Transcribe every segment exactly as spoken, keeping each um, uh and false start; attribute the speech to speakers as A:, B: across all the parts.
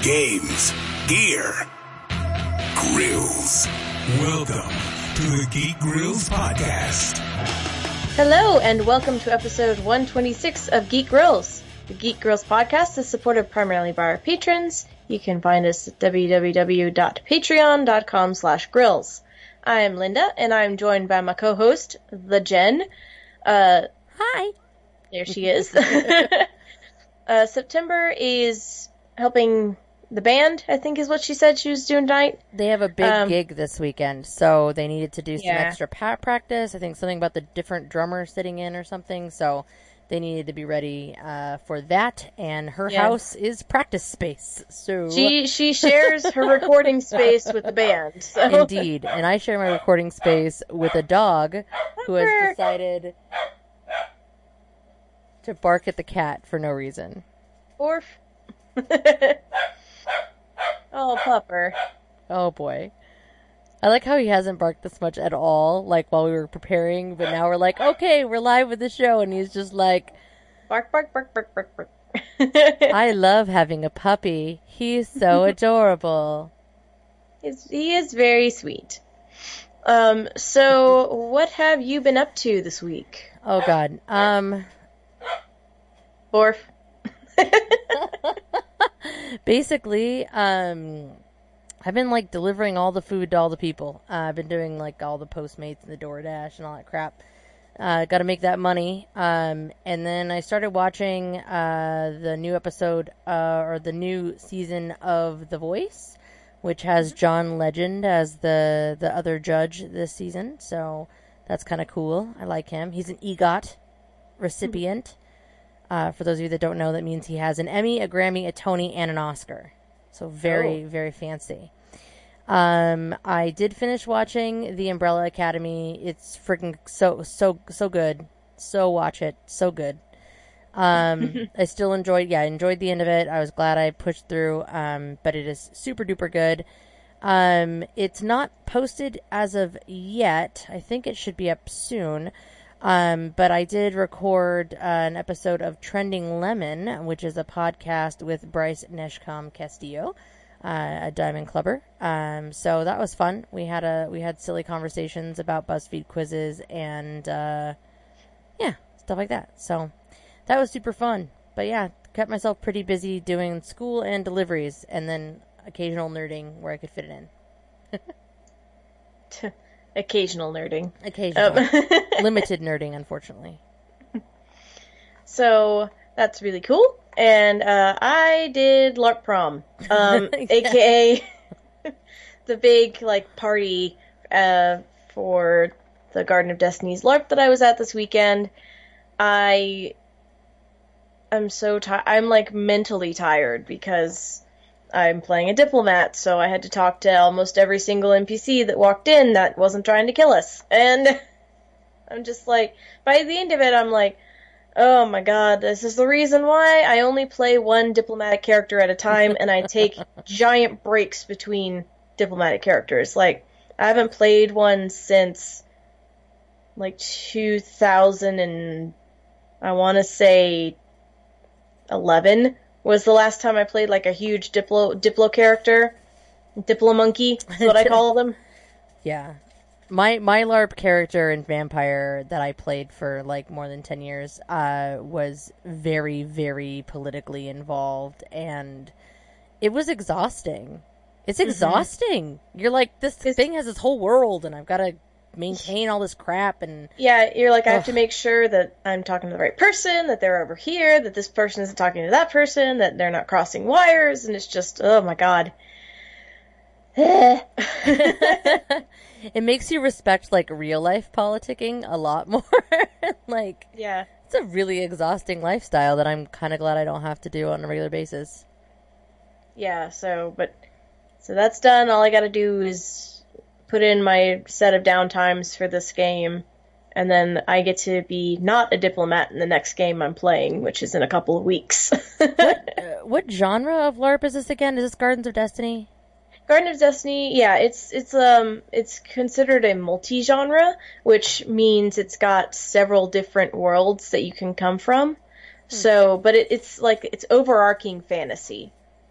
A: games, gear, grills. Welcome to the Geek Grills Podcast.
B: Hello, and welcome to episode one twenty-six of Geek Grills. The Geek Grills Podcast is supported primarily by our patrons. You can find us at www.patreon.com slash grills. I'm Linda, and I'm joined by my co-host, the Jen. Uh,
C: Hi.
B: There she is. uh, September is helping the band, I think is what she said she was doing tonight.
C: They have a big um, gig this weekend, so they needed to do some
B: yeah.
C: extra pat practice. I think something about the different drummers sitting in or something, so they needed to be ready uh, for that, and her
B: yeah.
C: house is practice space. So
B: She she shares her recording space with the band. So.
C: Indeed, and I share my recording space with a dog who has decided to bark at the cat for no reason.
B: Orf. Oh, pupper.
C: Oh, boy. I like how he hasn't barked this much at all, like, while we were preparing, but now we're like, okay, we're live with the show, and he's just like...
B: Bark, bark, bark, bark, bark, bark.
C: I love having a puppy. He's so adorable.
B: He's, he is very sweet. Um, so, what have you been up to this week?
C: Oh, God. Um...
B: Orf.
C: Basically, um, I've been, like, delivering all the food to all the people. Uh, I've been doing, like, all the Postmates and the DoorDash and all that crap. Uh, got to make that money. Um, and then I started watching uh, the new episode, uh, or the new season of The Voice, which has John Legend as the, the other judge this season. So that's kind of cool. I like him. He's an EGOT recipient. Uh, for those of you that don't know, that means he has an Emmy, a Grammy, a Tony, and an Oscar. So very, oh. very fancy. Um, I did finish watching The Umbrella Academy. It's freaking so, so, so good. So watch it. So good. Um, I still enjoyed, yeah, I enjoyed the end of it. I was glad I pushed through, um, but it is super duper good. Um, it's not posted as of yet. I think it should be up soon. Um, but I did record uh, an episode of Trending Lemon, which is a podcast with Bryce Neshcom Castillo, uh, a Diamond Clubber. Um, so that was fun. We had a we had silly conversations about BuzzFeed quizzes and uh, yeah, stuff like that. So that was super fun. But yeah, kept myself pretty busy doing school and deliveries, and then occasional nerding where I could fit it
B: in. Occasional nerding.
C: Occasional. Um. Limited nerding, unfortunately.
B: So, that's really cool. And uh, I did LARP prom. Um, yeah. A K A the big, like, party uh, for the Garden of Destiny's LARP that I was at this weekend. I am so tired. I'm, like, mentally tired because... I'm playing a diplomat, so I had to talk to almost every single N P C that walked in that wasn't trying to kill us. And I'm just like, by the end of it, I'm like, oh my god, this is the reason why I only play one diplomatic character at a time, and I take giant breaks between diplomatic characters. Like, I haven't played one since, like, two thousand and, I want to say, eleven. Was the last time I played, like, a huge Diplo Diplo character. Diplo monkey is what I call them.
C: Yeah. My my LARP character in Vampire that I played for, like, more than ten years uh, was very, very politically involved, and it was exhausting. It's exhausting. Mm-hmm. You're like, this it's, thing has this whole world, and I've got to maintain all this crap, and
B: yeah, you're like, I have to make sure that I'm talking to the right person, that they're over here, that this person isn't talking to that person, that they're not crossing wires, and it's just, oh my god.
C: It makes you respect, like, real life politicking a lot more. Like,
B: yeah,
C: it's a really exhausting lifestyle that I'm kind of glad I don't have to do on a regular basis.
B: Yeah, so, but, so that's done. All I gotta do is put in my set of downtimes for this game, and then I get to be not a diplomat in the next game I'm playing, which is in a couple of weeks.
C: what, uh, what genre of LARP is this again? Is this Gardens of Destiny?
B: Garden of Destiny, yeah, it's it's um it's considered a multi-genre, which means it's got several different worlds that you can come from. Hmm. So, but it, it's like it's overarching fantasy.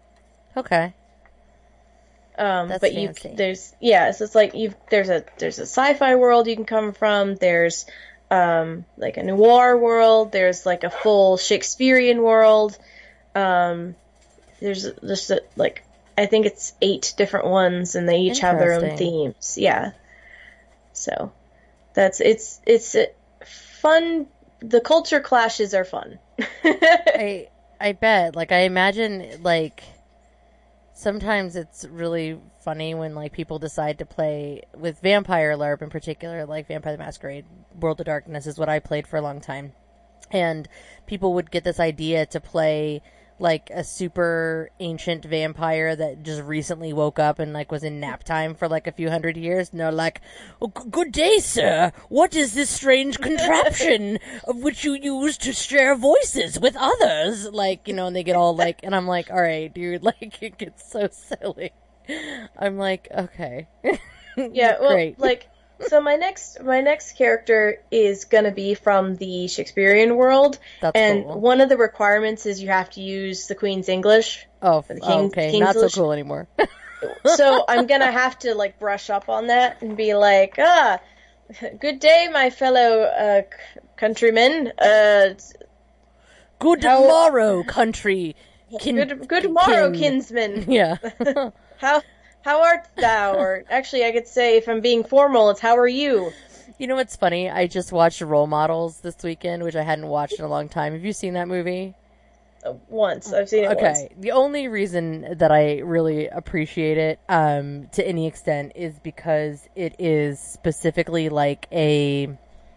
C: Okay.
B: Um,
C: That's
B: but you
C: fancy.
B: there's yeah, so it's like you there's a there's a sci-fi world you can come from. There's um like a noir world. There's like a full Shakespearean world. Um, there's just a, like I think it's eight different ones, and they each have their own
C: Interesting.
B: themes. Yeah. So that's it's it's a fun. The culture clashes are fun.
C: I I bet. Like I imagine like sometimes it's really funny when like people decide to play with Vampire LARP in particular, like Vampire the Masquerade, World of Darkness is what I played for a long time. And people would get this idea to play like a super ancient vampire that just recently woke up and like was in nap time for like a few hundred years. And they're like, oh, g- good day, sir. What is this strange contraption of which you use to share voices with others? Like, you know, and they get all like, and I'm like, all right, dude, like it gets so silly. I'm like, okay.
B: Yeah, well,
C: Great.
B: like, so my next my next character is gonna be from the Shakespearean world,
C: That's
B: and
C: cool.
B: one of the requirements is you have to use the Queen's English.
C: Oh,
B: the
C: oh,
B: King-
C: okay.
B: King's
C: Not so
B: English.
C: cool anymore.
B: So I'm gonna have to like brush up on that and be like, ah, good day, my fellow uh, c- countrymen. Uh,
C: Good
B: How-
C: morrow, country. Kin-
B: good good morrow,
C: kin-
B: kinsman.
C: Yeah.
B: How how art thou? Or actually, I could say if I'm being formal, it's how are you?
C: You know what's funny? I just watched Role Models this weekend, which I hadn't watched in a long time. Have you seen that movie?
B: Uh, once I've seen it once.
C: Okay. The only reason that I really appreciate it, um, to any extent, is because it is specifically like a.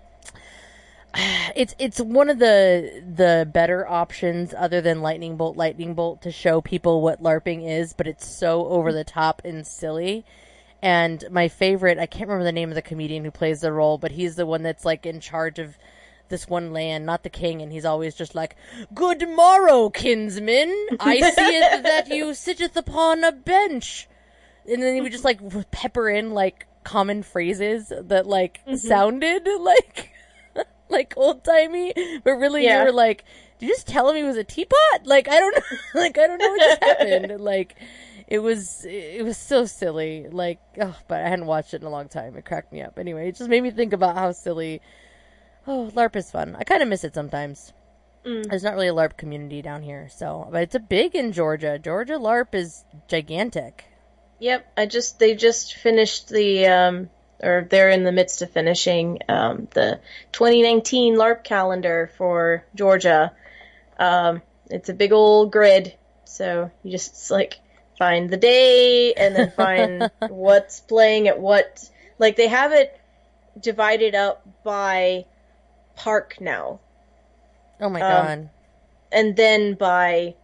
C: It's it's one of the the better options other than Lightning Bolt, Lightning Bolt to show people what LARPing is, but it's so over the top and silly. And my favorite, I can't remember the name of the comedian who plays the role, but he's the one that's like in charge of this one land, not the king, and he's always just like, "Good morrow, kinsman. I see it that you sitteth upon a bench." And then he would just like pepper in like common phrases that like sounded like like old timey, but really
B: Yeah.
C: you were like, "Did you just tell him he was a teapot?" Like I don't know, like I don't know what just happened. Like it was it was so silly. Like oh, but I hadn't watched it in a long time. It cracked me up. Anyway, it just made me think about how silly. Oh, LARP is fun. I kind of miss it sometimes.
B: Mm.
C: There's not really a LARP community down here, so but it's a big in Georgia. Georgia LARP is gigantic.
B: Yep, I just they just finished the um or they're in the midst of finishing um the twenty nineteen LARP calendar for Georgia. Um it's a big old grid, so you just like find the day and then find what's playing at what, like they have it divided up by park now,
C: Oh my
B: Um,
C: god.
B: and then by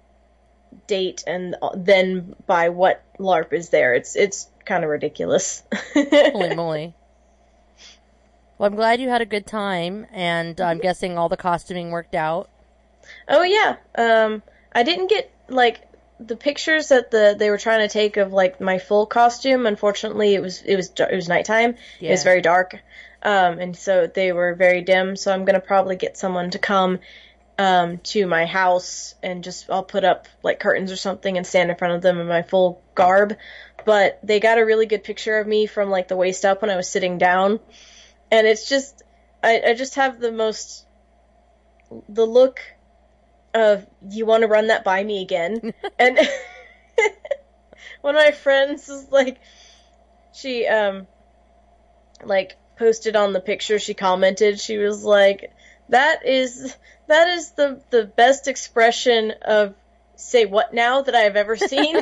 B: date, and then by what LARP is there. It's it's kind of ridiculous.
C: Holy moly. Well, I'm glad you had a good time, and I'm guessing all the costuming worked out.
B: Oh yeah. Um, I didn't get like the pictures that the they were trying to take of like my full costume. Unfortunately, it was it was it was nighttime. It was
C: Yeah.
B: very dark, um, and so they were very dim. So I'm gonna probably get someone to come um, to my house and just I'll put up like curtains or something and stand in front of them in my full garb. But they got a really good picture of me from like the waist up when I was sitting down, and it's just I, I just have the most the look of you want to run that by me again. And one of my friends was like, she um like posted on the picture, she commented, she was like, that is that is the the best expression of say what now that I've ever seen.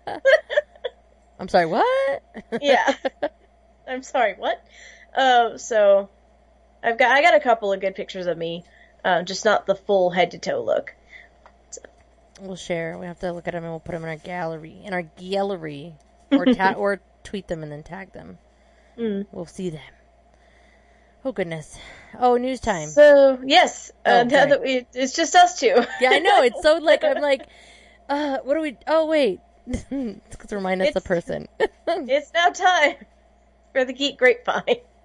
C: I'm sorry, what?
B: Yeah. I'm sorry, what? Uh, so I've got I got a couple of good pictures of me, uh, just not the full head to toe look.
C: We'll share. We have to look at them and we'll put them in our gallery. In our gallery. Or ta- or tweet them and then tag them.
B: Mm.
C: We'll see them. Oh, goodness. Oh, news time.
B: So yes, uh,
C: Oh,
B: now
C: great.
B: that we it's just us two.
C: Yeah, I know. It's so like, I'm like, uh, what do we, oh, wait. It's to remind us the
B: It's-
C: person.
B: It's now time for the Geek Grapevine.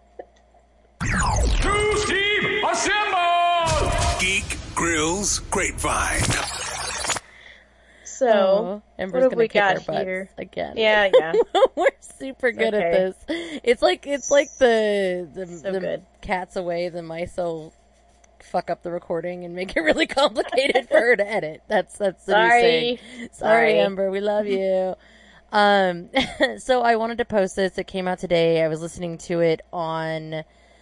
A: Cruise team, assemble! Geek Grills Grapevine.
B: So,
C: oh, Ember's
B: what have
C: gonna
B: we
C: kick
B: got
C: our butts
B: here?
C: again.
B: Yeah, yeah.
C: We're super good
B: okay.
C: at this. It's like it's like the the,
B: So
C: the
B: good.
C: cat's away. The mice will fuck up the recording and make it really complicated for her to edit. That's that's the
B: Sorry.
C: new saying. Sorry,
B: Sorry.
C: Ember. We love you. Um, so I wanted to post this. It came out today. I was listening to it on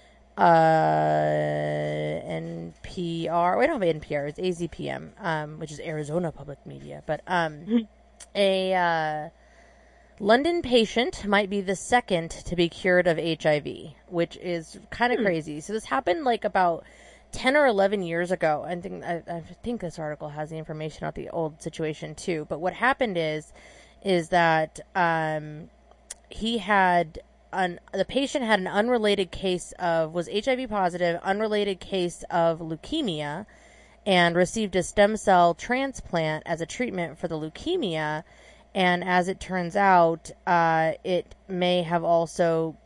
C: uh N P R. Wait, I don't have N P R. It's A Z P M, um, which is Arizona Public Media. But um, a uh, London patient might be the second to be cured of H I V, which is kind of hmm. crazy. So this happened like about ten or eleven years ago. I think I, I think this article has the information about the old situation too. But what happened is is that um, he had an the patient had an unrelated case of was H I V positive, unrelated case of leukemia, and received a stem cell transplant as a treatment for the leukemia. And as it turns out, uh, it may have also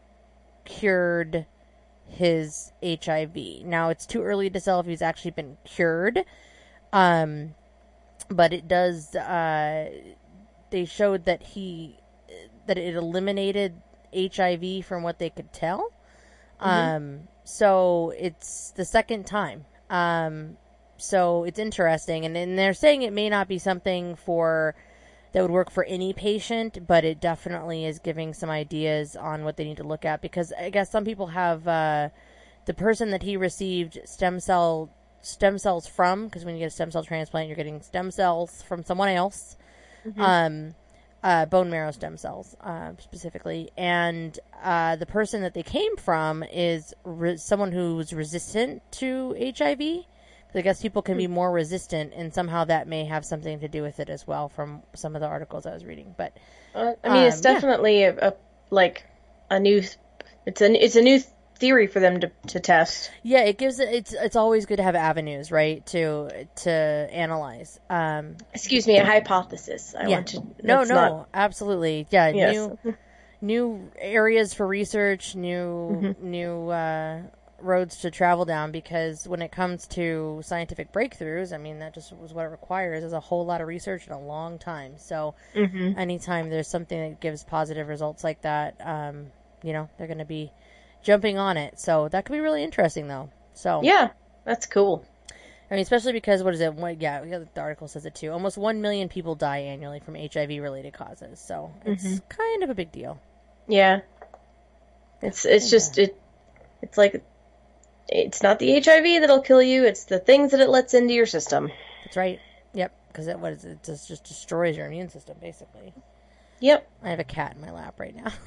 C: cured his H I V. Now, it's too early to tell if he's actually been cured, um, but it does. Uh, they showed that he that it eliminated H I V from what they could tell. Mm-hmm. Um, so it's the second time. Um, so it's interesting, and, and they're saying it may not be something for that would work for any patient, but it definitely is giving some ideas on what they need to look at, because I guess some people have uh, the person that he received stem cell stem cells from, because when you get a stem cell transplant, you're getting stem cells from someone else, mm-hmm. um, uh, bone marrow stem cells uh, specifically, and uh, the person that they came from is re- someone who's resistant to H I V. I guess people can be more resistant, and somehow that may have something to do with it as well from some of the articles I was reading. But
B: uh, I mean,
C: um,
B: it's definitely yeah. a, a like a new it's a it's a new theory for them to, to test.
C: Yeah, it gives it's it's always good to have avenues, right, to to analyze. Um,
B: Excuse me, a hypothesis. I
C: yeah.
B: want to
C: no, no,
B: not...
C: absolutely, yeah.
B: Yes.
C: New new areas for research, new
B: mm-hmm.
C: new. Uh, roads to travel down, because when it comes to scientific breakthroughs, I mean, that just was what it requires is a whole lot of research in a long time. So
B: mm-hmm.
C: anytime there's something that gives positive results like that, um, you know, they're going to be jumping on it. So that could be really interesting, though. So
B: yeah, that's cool.
C: I mean, especially because, what is it? What, yeah, the article says it too. Almost one million people die annually from H I V-related causes. So it's mm-hmm. kind of a big deal.
B: Yeah. It's, it's yeah. just, it. it's like, it's not the H I V that'll kill you. It's the things that it lets into your system.
C: That's right. Yep. Because it what is it just, just destroys your immune system, basically.
B: Yep.
C: I have a cat in my lap right now.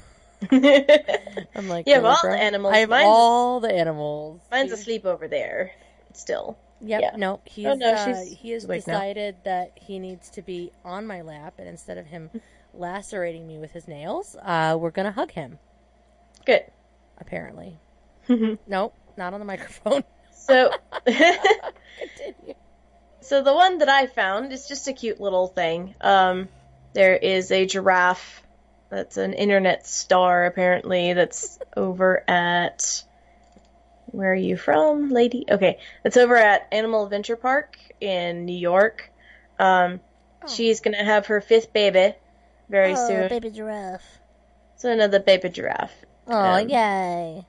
C: I'm like,
B: you have all the animals.
C: I have
B: mine's,
C: all the animals.
B: Mine's asleep over there. Still.
C: Yep.
B: Yeah.
C: No. He's. Oh, no, uh, he has decided now. that he needs to be on my lap, and instead of him lacerating me with his nails, uh, we're gonna hug him.
B: Good.
C: Apparently. Nope. Not on the microphone.
B: So,
C: continue.
B: So the one that I found is just a cute little thing. Um, there is a giraffe that's an internet star, apparently, that's over at... Where are you from, lady? Okay, that's over at Animal Adventure Park in New York. Um, oh. She's going to have her fifth baby very
C: oh,
B: soon.
C: baby giraffe.
B: So another baby giraffe.
C: Oh, um, yay.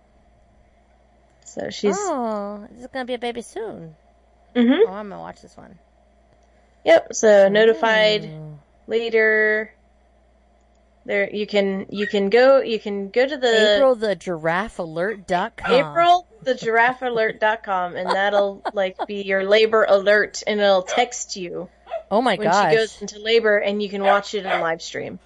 B: So she's...
C: Oh, there's going to be a baby soon.
B: Mm-hmm.
C: Oh, I'm going to watch this one.
B: Yep, so notified oh. later. There, you can, you can go, you can go to the...
C: April the giraffe alert dot com.
B: April the giraffe alert dot com, and that'll, like, be your labor alert, and it'll text you.
C: Oh my
B: when
C: gosh.
B: When she goes into labor, and you can watch it on live stream.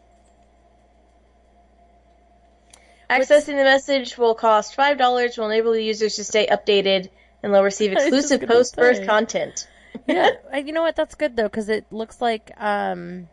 B: Accessing the message will cost five dollars, will enable the users to stay updated, and they'll receive exclusive post-birth say. content.
C: Yeah, you know what? That's good, though, because it looks like, um...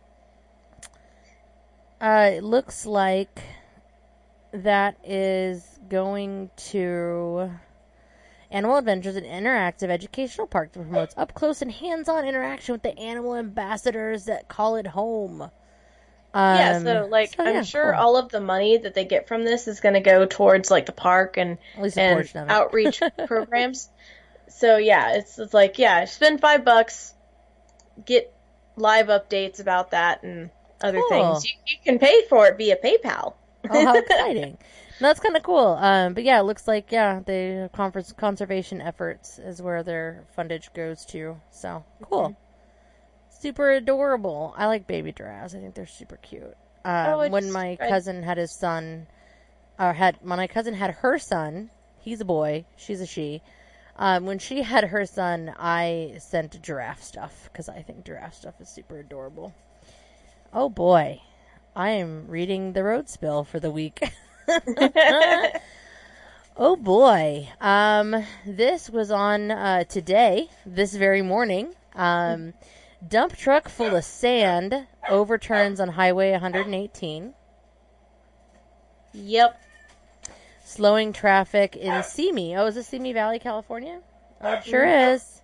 C: Uh, it looks like that is going to Animal Adventures, an interactive educational park that promotes up-close and hands-on interaction with the animal ambassadors that call it home. Um,
B: yeah, so, like, so, I'm yeah, sure cool. all of the money that they get from this is going to go towards, like, the park and, and outreach programs. So, yeah, it's, it's like, yeah, spend five bucks, get live updates about that and other
C: Cool.
B: things. You, you can pay for it via PayPal.
C: Oh, how exciting. No, that's kind of cool. Um, but yeah, it looks like, yeah, the conference conservation efforts is where their fundage goes to. So, cool. Mm-hmm. Super adorable. I like baby giraffes. I think they're super cute. Um,
B: oh,
C: when my
B: I...
C: cousin had his son, or had, when my cousin had her son, he's a boy, she's a she. Um, when she had her son, I sent giraffe stuff, because I think giraffe stuff is super adorable. Oh boy. I am reading the road spill for the week. Oh boy. Um, this was on uh, today, this very morning. Um, dump truck full of sand overturns on Highway one eighteen.
B: Yep.
C: Slowing traffic in Simi. Oh, is this Simi Valley, California? Oh, it sure is.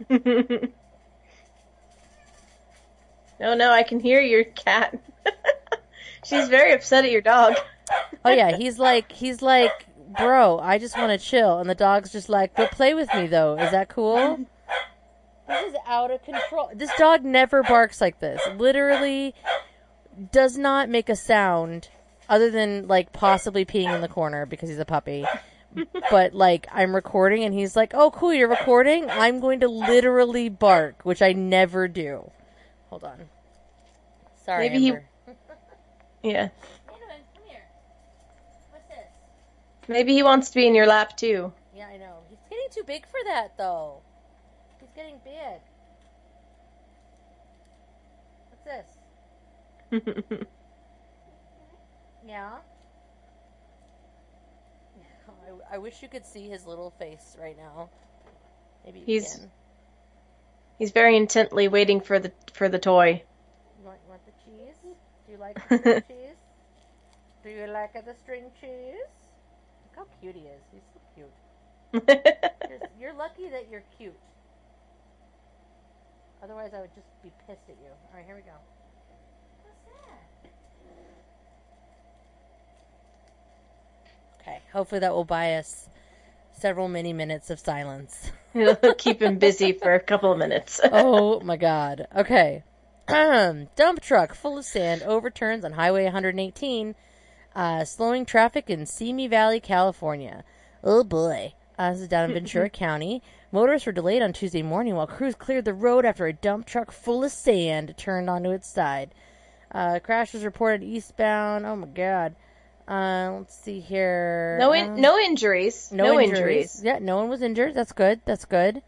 B: No, no, I can hear your cat. She's very upset at your dog.
C: Oh yeah, he's like, he's like, bro, I just want to chill. And the dog's just like, but play with me though. Is that cool? This is out of control. This dog never barks like this. Literally does not make a sound other than like possibly peeing in the corner because he's a puppy. But like I'm recording and he's like, oh cool, you're recording? I'm going to literally bark, which I never do. Hold on. Sorry,
B: Maybe
C: Amber.
B: he... Yeah.
C: Come here. What's this?
B: Maybe he wants to be in your lap, too.
C: Yeah, I know. He's getting too big for that, though. He's getting big. What's this? Yeah? I, I wish you could see his little face right now. Maybe you
B: he's,
C: can.
B: He's very intently waiting for the for the toy.
C: You want, you want the cheese? Do you like the string cheese? Do you like the string cheese? Look how cute he is. He's so cute. you're, you're lucky that you're cute. Otherwise, I would just be pissed at you. All right, here we go. What's that? Okay, hopefully that will buy us several many minutes of silence.
B: It'll keep him busy for a couple of minutes.
C: Oh my god. Okay. Dump truck full of sand overturns on Highway one eighteen, uh, slowing traffic in Simi Valley, California. Oh boy. Uh, this is down in Ventura County. Motorists were delayed on Tuesday morning while crews cleared the road after a dump truck full of sand turned onto its side. Uh, crash was reported eastbound. Oh my god. Uh, let's see here.
B: No, in,
C: uh,
B: no injuries.
C: No,
B: no
C: injuries.
B: injuries.
C: Yeah, no one was injured. That's good. That's good.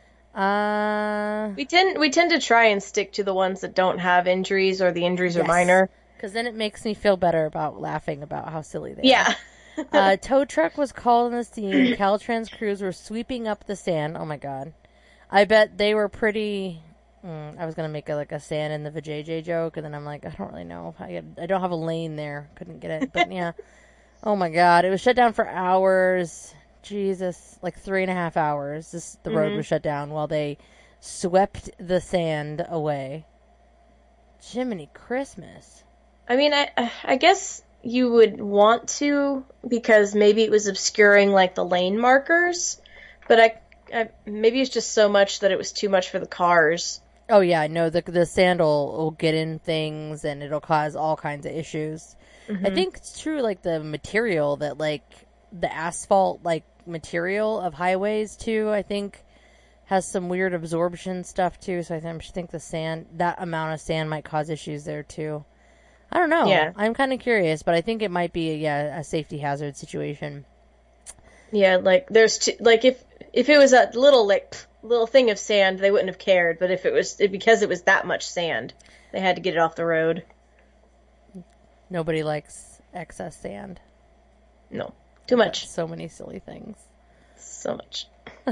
C: Uh,
B: we tend we tend to try and stick to the ones that don't have injuries or the injuries
C: yes,
B: are minor.
C: Because then it makes me feel better about laughing about how silly they
B: yeah.
C: are. Yeah. uh, tow truck was called on the scene. Caltrans crews were sweeping up the sand. Oh my god. I bet they were pretty... Mm, I was going to make a, like a sand in the vajayjay joke, and then I'm like, I don't really know. I, I don't have a lane there. Couldn't get it. But yeah. Oh my god. It was shut down for hours. Jesus. Like three and a half hours. This, the mm-hmm. road was shut down while they swept the sand away. Jiminy Christmas.
B: I mean, I I guess you would want to, because maybe it was obscuring like the lane markers, but I, I maybe it's just so much that it was too much for the cars.
C: Oh yeah, no, the the sand will, will get in things and it'll cause all kinds of issues. Mm-hmm. I think it's true, like the material that like the asphalt like material of highways too, I think has some weird absorption stuff too. So I think, I think the sand, that amount of sand might cause issues there too. I don't know.
B: Yeah.
C: I'm kind of curious, but I think it might be yeah a safety hazard situation.
B: Yeah, like there's two, like if if it was a little like little thing of sand, they wouldn't have cared. But if it was because it was that much sand, they had to get it off the road.
C: Nobody likes excess sand.
B: No, too much.
C: So many silly things.
B: So much.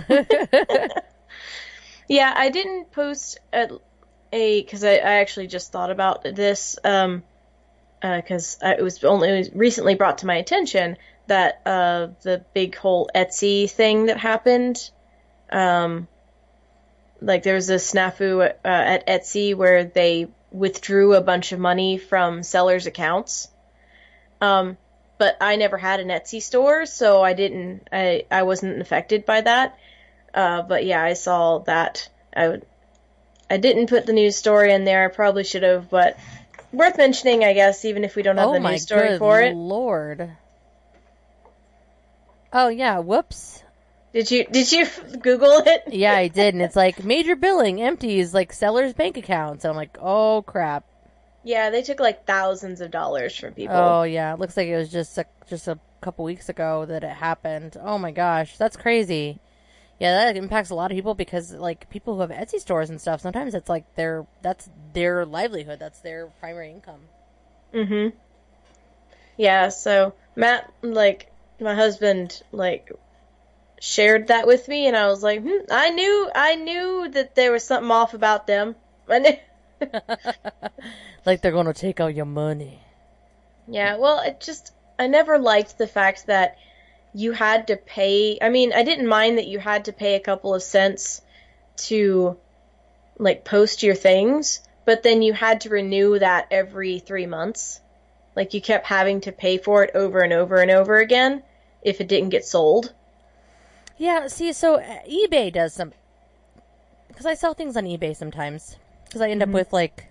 B: Yeah, I didn't post a because I, I actually just thought about this um because uh, it was only it was recently brought to my attention that uh the big whole Etsy thing that happened, um like there was a snafu uh, at Etsy where they withdrew a bunch of money from sellers' accounts. Um, but I never had an Etsy store, so I didn't, I, I wasn't affected by that. Uh, but yeah, I saw that. I would, I didn't put the news story in there. I probably should have, but worth mentioning, I guess, even if we don't have
C: oh
B: the
C: my
B: news story
C: good
B: for it.
C: Lord. Oh yeah, whoops.
B: Did you did you Google it?
C: Yeah, I did, and it's like major billing empties like sellers' bank accounts. And I'm like, oh crap.
B: Yeah, they took like thousands of dollars from people.
C: Oh yeah, it looks like it was just a, just a couple weeks ago that it happened. Oh my gosh, that's crazy. Yeah, that impacts a lot of people because like people who have Etsy stores and stuff. Sometimes it's like their that's their livelihood. That's their primary income.
B: Mhm. Yeah. So Matt, like my husband, like. shared that with me, and I was like, hmm, I knew, I knew that there was something off about them. I knew.
C: Like they're gonna take all your money.
B: Yeah, well, it just, I never liked the fact that you had to pay. I mean, I didn't mind that you had to pay a couple of cents to, like, post your things, but then you had to renew that every three months. Like, you kept having to pay for it over and over and over again if it didn't get sold.
C: Yeah, see, so uh, eBay does some... Because I sell things on eBay sometimes. Because I end
B: Mm-hmm.
C: up with, like,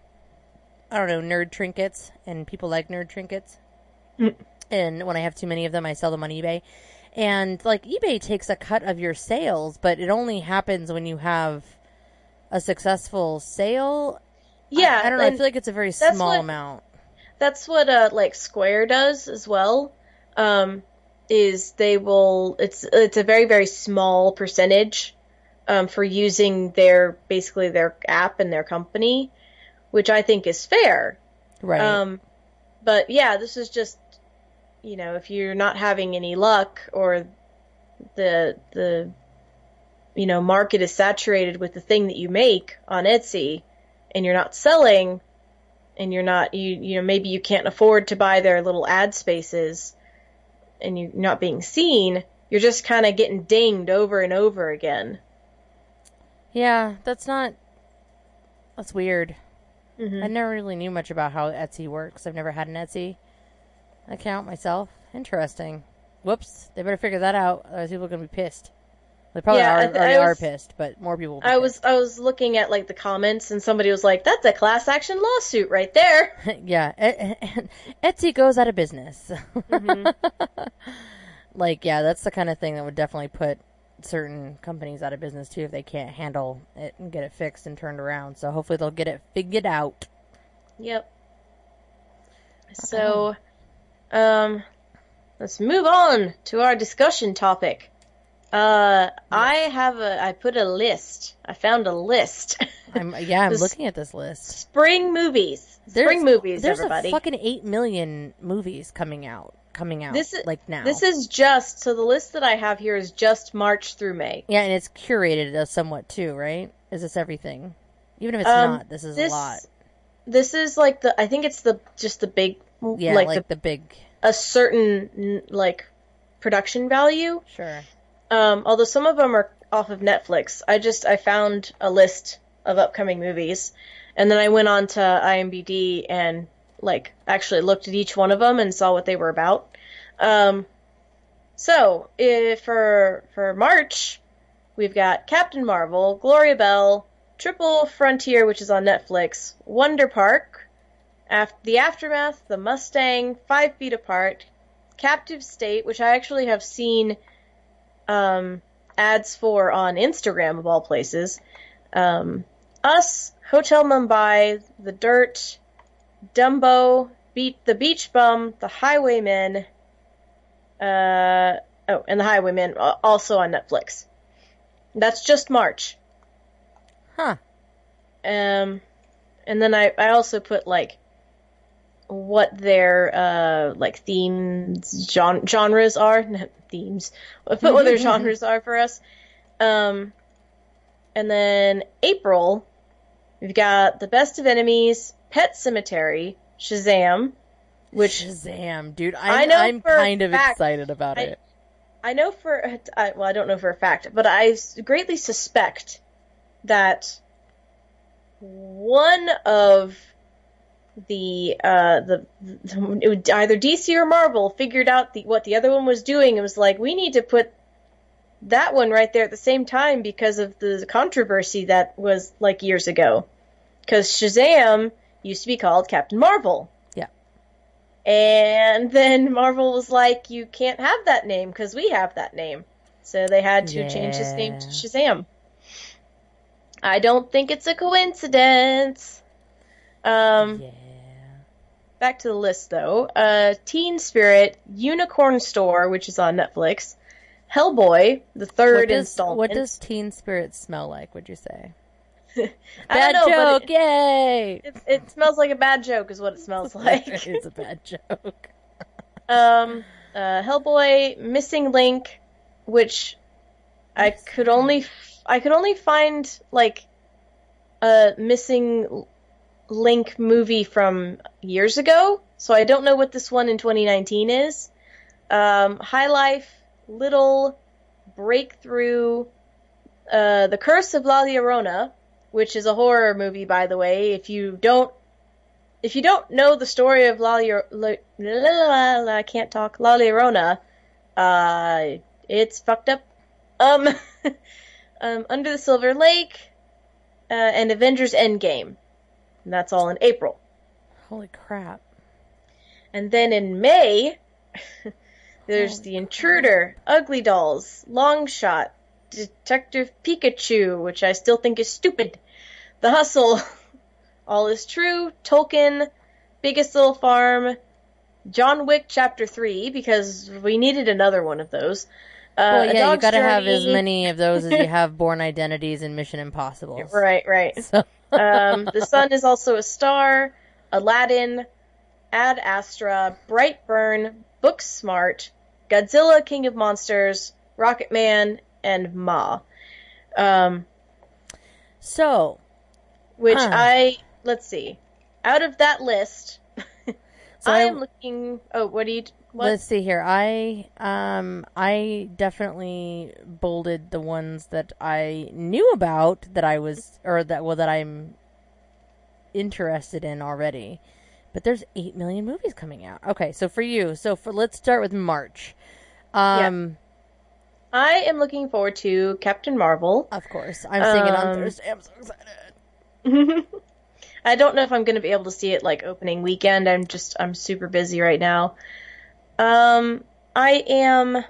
C: I don't know, nerd trinkets. And people like nerd trinkets.
B: Mm.
C: And when I have too many of them, I sell them on eBay. And, like, eBay takes a cut of your sales, but it only happens when you have a successful sale.
B: Yeah.
C: I, I don't know, I
B: and
C: feel like it's a very
B: that's
C: small
B: what-
C: amount.
B: That's what, uh, like, Square does as well. Um... is they will, it's it's a very, very small percentage um, for using their, basically their app and their company, which I think is fair.
C: Right.
B: Um, but yeah, this is just, you know, if you're not having any luck or the, the, you know, market is saturated with the thing that you make on Etsy and you're not selling and you're not, you, you know, maybe you can't afford to buy their little ad spaces, and you're not being seen, you're just kind of getting dinged over and over again.
C: Yeah, that's not... That's weird.
B: Mm-hmm.
C: I never really knew much about how Etsy works. I've never had an Etsy account myself. Interesting. Whoops. They better figure that out. Otherwise people are going to be pissed. They probably
B: Yeah,
C: are,
B: I th-
C: already
B: I was-
C: are pissed, but more people will be
B: I was
C: pissed.
B: I was looking at like the comments, and somebody was like, "That's a class action lawsuit right there."
C: Yeah. E- e- Etsy goes out of business.
B: Mm-hmm.
C: Like, yeah, that's the kind of thing that would definitely put certain companies out of business, too, if they can't handle it and get it fixed and turned around. So hopefully they'll get it figured out.
B: Yep. So, um, let's move on to our discussion topic. Uh, I have a, I put a list. I found a list.
C: I'm, yeah, I'm
B: This-
C: looking at this list.
B: Spring movies. Spring movies,
C: There's
B: everybody.
C: a fucking eight million movies coming out. Coming out.
B: This is
C: like now.
B: This is just, so the list that I have here is just March through May.
C: Yeah, and it's curated uh, somewhat too, right? Is this everything? Even if it's
B: Um,
C: not, this is
B: this,
C: a lot.
B: This is like the, I think it's the, just the big,
C: Yeah,
B: like,
C: like,
B: the,
C: the big.
B: a certain, like, production value.
C: Sure.
B: Um, although some of them are off of Netflix. I just, I found a list of upcoming movies, and then I went on to IMDb and, like, actually looked at each one of them and saw what they were about. Um, so, if for, for March, we've got Captain Marvel, Gloria Bell, Triple Frontier, which is on Netflix, Wonder Park, Af- The Aftermath, The Mustang, Five Feet Apart, Captive State, which I actually have seen um, ads for on Instagram, of all places, um, Us, Hotel Mumbai, The Dirt, Dumbo, Beat the Beach Bum, The Highwaymen, uh, oh, and The Highwaymen, uh, also on Netflix. That's just March.
C: Huh.
B: Um, and then I, I also put, like, what their, uh, like, themes, gen- genres are. Themes. I put what their genres are for us. Um, and then April, we've got The Best of Enemies, Pet Cemetery, Shazam, which
C: Shazam, dude. I'm,
B: I know
C: I'm
B: for a
C: kind of
B: fact-
C: excited about
B: I-
C: it.
B: I know for, I, well, I don't know for a fact, but I greatly suspect that one of the, uh, the, the it would either D C or Marvel figured out the, what the other one was doing and was like, we need to put that one right there at the same time because of the controversy that was like years ago. Because Shazam used to be called Captain Marvel.
C: Yeah.
B: And then Marvel was like, you can't have that name because we have that name. So they had to
C: Yeah.
B: change his name to Shazam. I don't think it's a coincidence. Um,
C: Yeah.
B: Back to the list, though. Uh, Teen Spirit, Unicorn Store, which is on Netflix, Hellboy, the third
C: What does,
B: installment.
C: what does Teen Spirit smell like, would you say?
B: I
C: Bad
B: don't know,
C: joke,
B: but it,
C: yay!
B: it, it smells like a bad joke is what it smells like.
C: It's a bad joke.
B: um, uh, Hellboy, Missing Link, which I could only I could only find like a Missing Link movie from years ago, so I don't know what this one in twenty nineteen is. Um, High Life, Little, Breakthrough, uh, The Curse of La Llorona, which is a horror movie, by the way. If you don't, if you don't know the story of La Llorona, I can't talk, La Llorona, uh, it's fucked up. Um, um, Under the Silver Lake, uh, and Avengers Endgame. And that's all in April.
C: Holy crap.
B: And then in May, there's
C: Holy
B: The Intruder, Ugly Dolls, Long Shot, Detective Pikachu, which I still think is stupid, The Hustle, All Is True, Tolkien, Biggest Little Farm, John Wick Chapter three, because we needed another one of those. Uh,
C: Well,
B: A
C: yeah, you
B: Dog's
C: gotta have as
B: Journey.
C: many of those as you have Born Identities and Mission Impossible.
B: Right, right.
C: So.
B: um, The Sun is Also a Star, Aladdin, Ad Astra, Brightburn, Booksmart, Godzilla King of Monsters, Rocketman, and Ma. Um,
C: So,
B: which
C: Huh.
B: I, let's see, out of that list,
C: So
B: I
C: I-
B: am looking, oh, what do you, what?
C: let's see here. I um I definitely bolded the ones that I knew about that I was or that well that I'm interested in already. But there's eight million movies coming out. Okay, so for you, so for let's start with March. Um
B: I am looking forward to Captain Marvel.
C: of course, I'm seeing it on
B: Um,
C: Thursday. I'm so excited.
B: I don't know if I'm going to be able to see it like opening weekend. I'm just I'm super busy right now. Um, I am.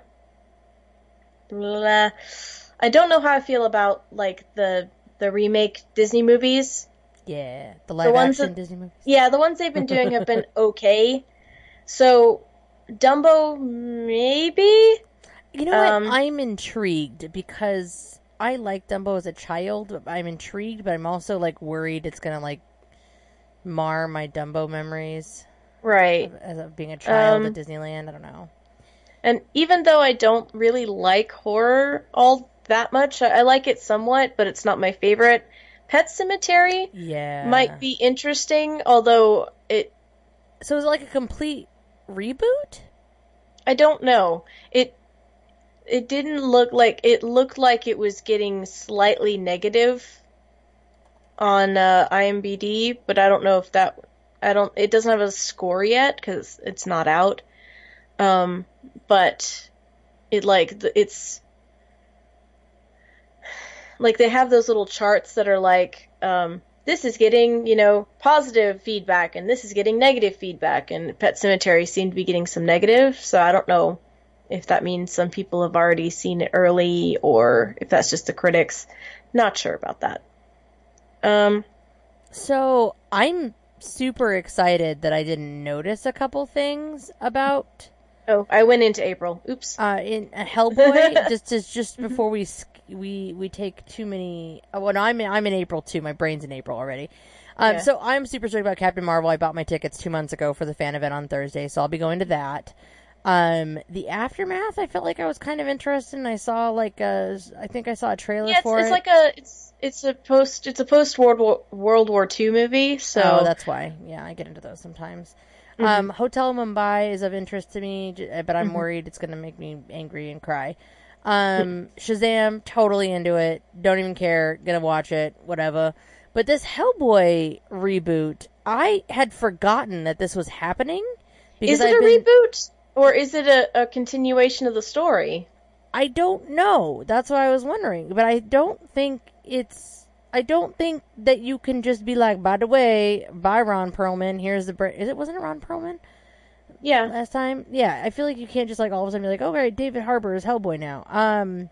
B: Blah, I don't know how I feel about like the the remake Disney movies.
C: Yeah, the live
B: ones
C: action
B: that-
C: Disney movies.
B: Yeah, the ones they've been doing have been okay. So, Dumbo maybe.
C: You know what?
B: Um,
C: I'm intrigued because I liked Dumbo as a child. But I'm intrigued, but I'm also like worried it's gonna like mar my Dumbo memories
B: Right.
C: as of being a child
B: Um,
C: at Disneyland. I don't know.
B: And even though I don't really like horror all that much, I, I like it somewhat, but it's not my favorite. Pet Cemetery
C: Yeah,
B: might be interesting, although it
C: So is it like a complete reboot?
B: I don't know. It it didn't look like it looked like it was getting slightly negative on uh, IMDb, but I don't know if that I don't it doesn't have a score yet cuz it's not out. Um but it like the- it's like they have those little charts that are like um this is getting, you know, positive feedback and this is getting negative feedback, and Pet Sematary seemed to be getting some negative, so I don't know if that means some people have already seen it early or if that's just the critics. Not sure about that. Um,
C: So I'm super excited that I didn't notice a couple things about
B: oh, I went into April. Oops.
C: uh, in uh, Hellboy. just just just before we sk- we we take too many. Oh, well, no, I'm in, I'm in April too. My brain's in April already. Um,
B: Yeah.
C: So I'm super stoked about Captain Marvel. I bought my tickets two months ago for the fan event on Thursday, so I'll be going to that. Um, the Aftermath, I felt like I was kind of interested in. I saw like a, I think I saw a trailer
B: Yeah, it's,
C: for
B: it's
C: it.
B: like a it's it's a post it's a post World War World War Two movie. So
C: Oh, that's why. Yeah, I get into those sometimes. Um, Hotel Mumbai is of interest to me, j- but I'm worried it's going to make me angry and cry. Um, Shazam, totally into it. Don't even care. Gonna watch it. Whatever. But this Hellboy reboot, I had forgotten that this was happening.
B: is it
C: I've
B: a
C: been-
B: reboot or is it a, a continuation of the story?
C: I don't know. That's what I was wondering. But I don't think it's... I don't think that you can just be like, by the way, bye Ron Perlman, here's the... Bra-. Is it, wasn't it Ron Perlman?
B: Yeah.
C: Last time? Yeah, I feel like you can't just like all of a sudden be like, oh, right, David Harbour is Hellboy now. Um,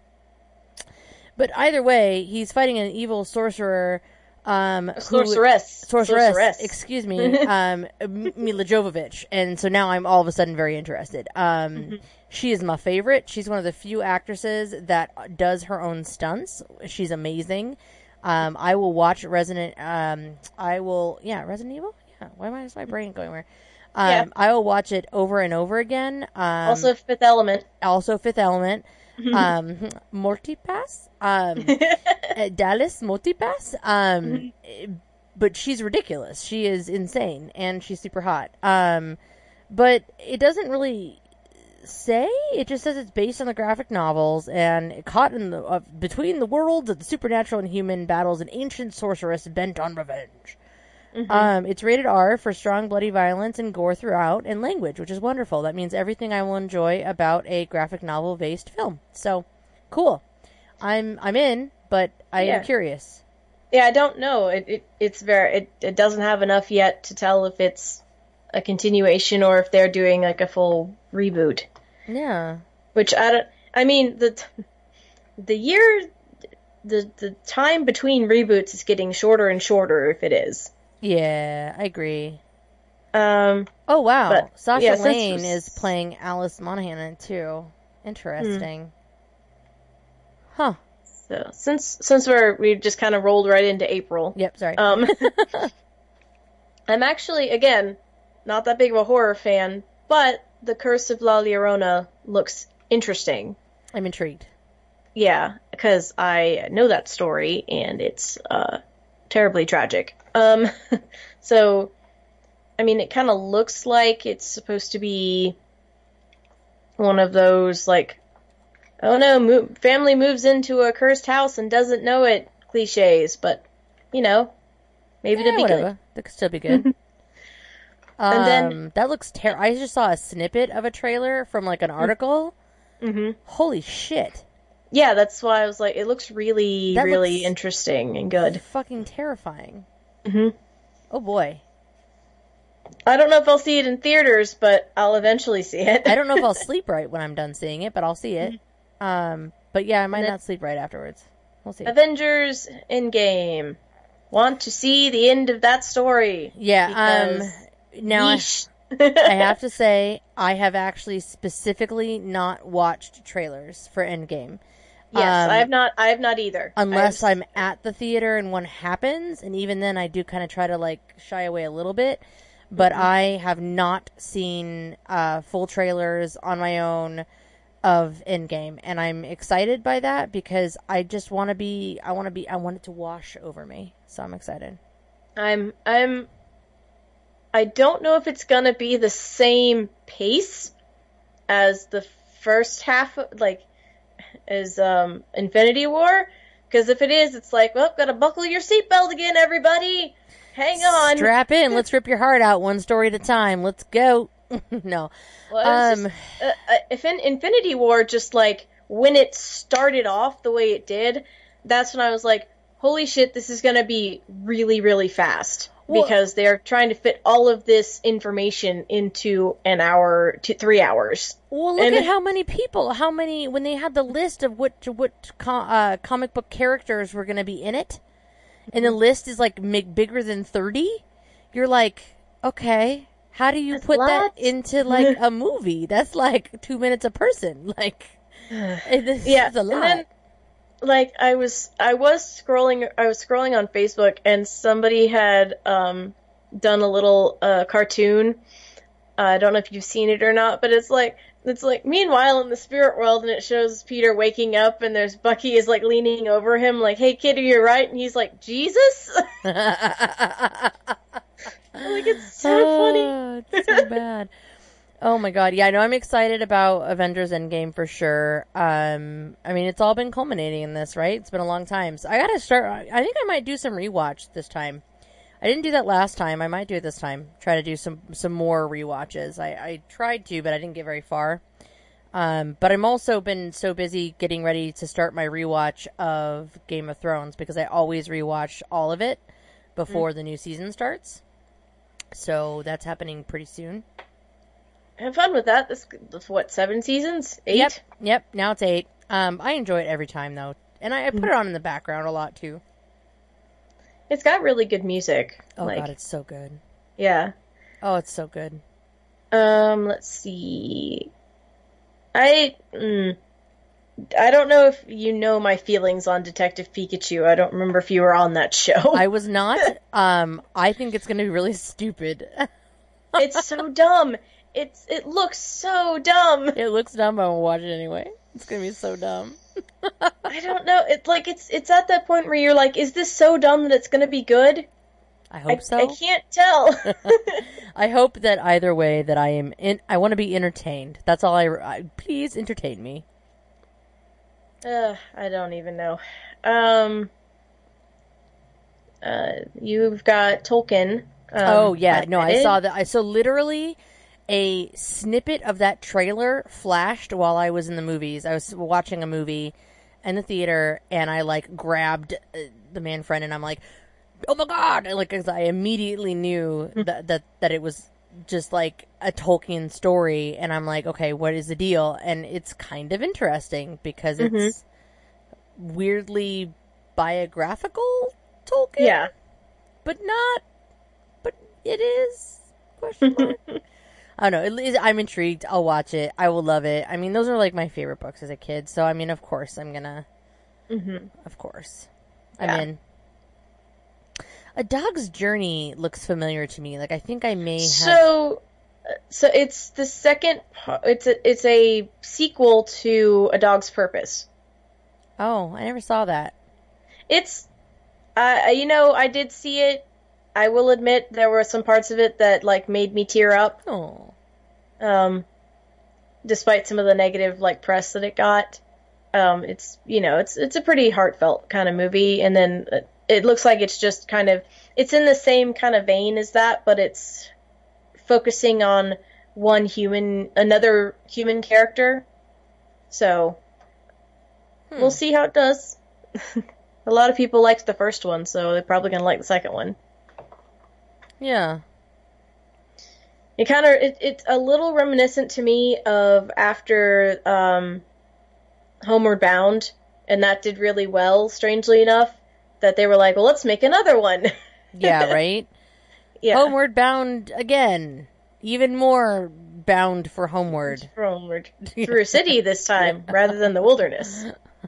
C: but either way, he's fighting an evil sorcerer... Um,
B: sorceress.
C: Who, sorceress.
B: Sorceress.
C: Excuse me. um, Mila Jovovich. And so now I'm all of a sudden very interested. Um, mm-hmm. She is my favorite. She's one of the few actresses that does her own stunts. She's amazing. Um, I will watch Resident, um, I will, yeah, Resident Evil? Yeah. Why am I, is my brain going where? Um, yeah. I will watch it over and over again. Um,
B: also Fifth Element.
C: Also Fifth Element. um, Multipass, um, Dallas Multipass, um, but she's ridiculous. She is insane, and she's super hot. Um, but it doesn't really say. It just says it's based on the graphic novels, and caught in the uh, between the worlds of the supernatural and human battles, an ancient sorceress bent on revenge. Mm-hmm. Um, it's rated R for strong bloody violence and gore throughout, and language, which is wonderful. That means everything I will enjoy about a graphic novel based film. So, cool. I'm I'm in, but I yeah. am curious.
B: Yeah, I don't know. It, it it's very it, it doesn't have enough yet to tell if it's a continuation or if they're doing like a full reboot.
C: Yeah.
B: Which I don't. I mean the the year the the time between reboots is getting shorter and shorter if it is.
C: Yeah, I agree.
B: Um.
C: Oh, wow.
B: But,
C: Sasha
B: yeah,
C: Lane
B: since...
C: is playing Alice Monaghan in it, too. Interesting. Hmm. Huh.
B: So, since since we're, we just kind of rolled right into April.
C: Yep, sorry.
B: Um, I'm actually, again, not that big of a horror fan, but The Curse of La Llorona looks interesting.
C: I'm intrigued.
B: Yeah, because I know that story, and it's uh, terribly tragic. Um, so, I mean, it kind of looks like it's supposed to be one of those, like, oh no, mo- family moves into a cursed house and doesn't know it cliches, but, you know, maybe
C: yeah,
B: it'll be
C: whatever.
B: good.
C: That could still be good. um,
B: and then,
C: that looks terrible. I just saw a snippet of a trailer from, like, an article.
B: Mm-hmm.
C: Holy shit.
B: Yeah, that's why I was like, it looks really,
C: that
B: really
C: looks
B: interesting and good.
C: Fucking terrifying.
B: Mm-hmm.
C: Oh boy.
B: I don't know if I'll see it in theaters, but I'll eventually see it.
C: I don't know if I'll sleep right when I'm done seeing it, but I'll see it. Mm-hmm. Um, but yeah, I might not sleep right afterwards. We'll see.
B: Avengers Endgame. Want to see the end of that story.
C: Yeah, um, now I, I have to say, I have actually specifically not watched trailers for Endgame.
B: Yes,
C: um,
B: I have not. I have not either.
C: Unless
B: I've...
C: I'm at the theater and one happens, and even then, I do kind of try to like shy away a little bit. But mm-hmm. I have not seen uh, full trailers on my own of Endgame, and I'm excited by that because I just want to be. I want to be. I want it to wash over me, so I'm excited.
B: I'm. I'm. I don't know if it's gonna be the same pace as the first half. Of, like. Is um, Infinity War, because if it is, it's like, well, gotta buckle your seatbelt again, everybody. Hang on,
C: strap in. Let's rip your heart out one story at a time. Let's go. No,
B: well,
C: um,
B: just, uh, if in Infinity War, just like when it started off the way it did, that's when I was like, holy shit, this is gonna be really, really fast. Well, because they're trying to fit all of this information into an hour to three hours.
C: Well, look and, at how many people, how many, when they had the list of what what uh, comic book characters were going to be in it, and the list is like bigger than thirty, you're like, okay, how do you That's put lots. that into like a movie? That's like two minutes a person. Like, it's,
B: yeah,
C: it's a lot.
B: And then, like I was, I was scrolling, I was scrolling on Facebook, and somebody had um, done a little uh, cartoon. Uh, I don't know if you've seen it or not, but it's like, it's like, meanwhile in the spirit world, and it shows Peter waking up, and there's Bucky is like leaning over him, like, "Hey kid, are you right?" And he's like, "Jesus." Like, it's so
C: oh,
B: funny.
C: It's so bad. Oh my god, yeah, no, I'm excited about Avengers Endgame for sure. Um, I mean, it's all been culminating in this, right? It's been a long time. So I gotta start, I think I might do some rewatch this time. I didn't do that last time, I might do it this time. Try to do some, some more rewatches. I, I tried to, but I didn't get very far. Um, but I'm also been so busy getting ready to start my rewatch of Game of Thrones because I always rewatch all of it before mm. the new season starts. So that's happening pretty soon.
B: Have fun with that. This, this what, seven seasons? Eight?
C: Yep. Yep. Now it's eight. Um, I enjoy it every time though, and I, I put mm. it on in the background a lot too.
B: It's got really good music.
C: Oh
B: like,
C: god, it's so good.
B: Yeah.
C: Oh, it's so good.
B: Um, let's see. I mm, I don't know if you know my feelings on Detective Pikachu. I don't remember if you were on that show.
C: I was not. um, I think it's going to be really stupid.
B: It's so dumb. It's it looks so dumb.
C: It looks dumb, but I'll watch it anyway. It's going to be so dumb.
B: I don't know. It's like it's it's at that point where you're like, is this so dumb that it's going to be good?
C: I hope
B: I,
C: so.
B: I can't tell.
C: I hope that either way that I am in. I want to be entertained. That's all I, I. Please entertain me.
B: Uh, I don't even know. Um. Uh, you've got Tolkien. Um,
C: oh yeah, no, I saw that. I so literally a snippet of that trailer flashed while I was in the movies. I was watching a movie in the theater, and I like grabbed uh, the man friend, and I'm like, oh my god! Like, cause I immediately knew that, that that it was just like a Tolkien story, and I'm like, okay, what is the deal? And it's kind of interesting because it's mm-hmm. weirdly biographical Tolkien,
B: yeah,
C: but not. But it is question mark. I don't know. It, I'm intrigued. I'll watch it. I will love it. I mean, those are like my favorite books as a kid. So I mean, of course, I'm gonna.
B: Mm-hmm. Of
C: course,
B: yeah.
C: I'm in. A Dog's Journey looks familiar to me. Like, I think I may have...
B: So, so it's the second... It's a, it's a sequel to A Dog's Purpose.
C: Oh, I never saw that.
B: It's... Uh, you know, I did see it. I will admit there were some parts of it that, like, made me tear up.
C: Oh.
B: Um, despite some of the negative, like, press that it got. Um, it's, you know, it's it's a pretty heartfelt kind of movie. And then... Uh, It looks like it's just kind of, it's in the same kind of vein as that, but it's focusing on one human, another human character. So, hmm. we'll see how it does. A lot of people liked the first one, so they're probably going to like the second one.
C: Yeah.
B: It kind of, it, it's a little reminiscent to me of after um, Homeward Bound, and that did really well, strangely enough. That they were like, well, let's make another one.
C: Yeah, right?
B: Yeah.
C: Homeward Bound again. Even more bound for Homeward.
B: For Homeward. Through a city this time, yeah. rather than the wilderness.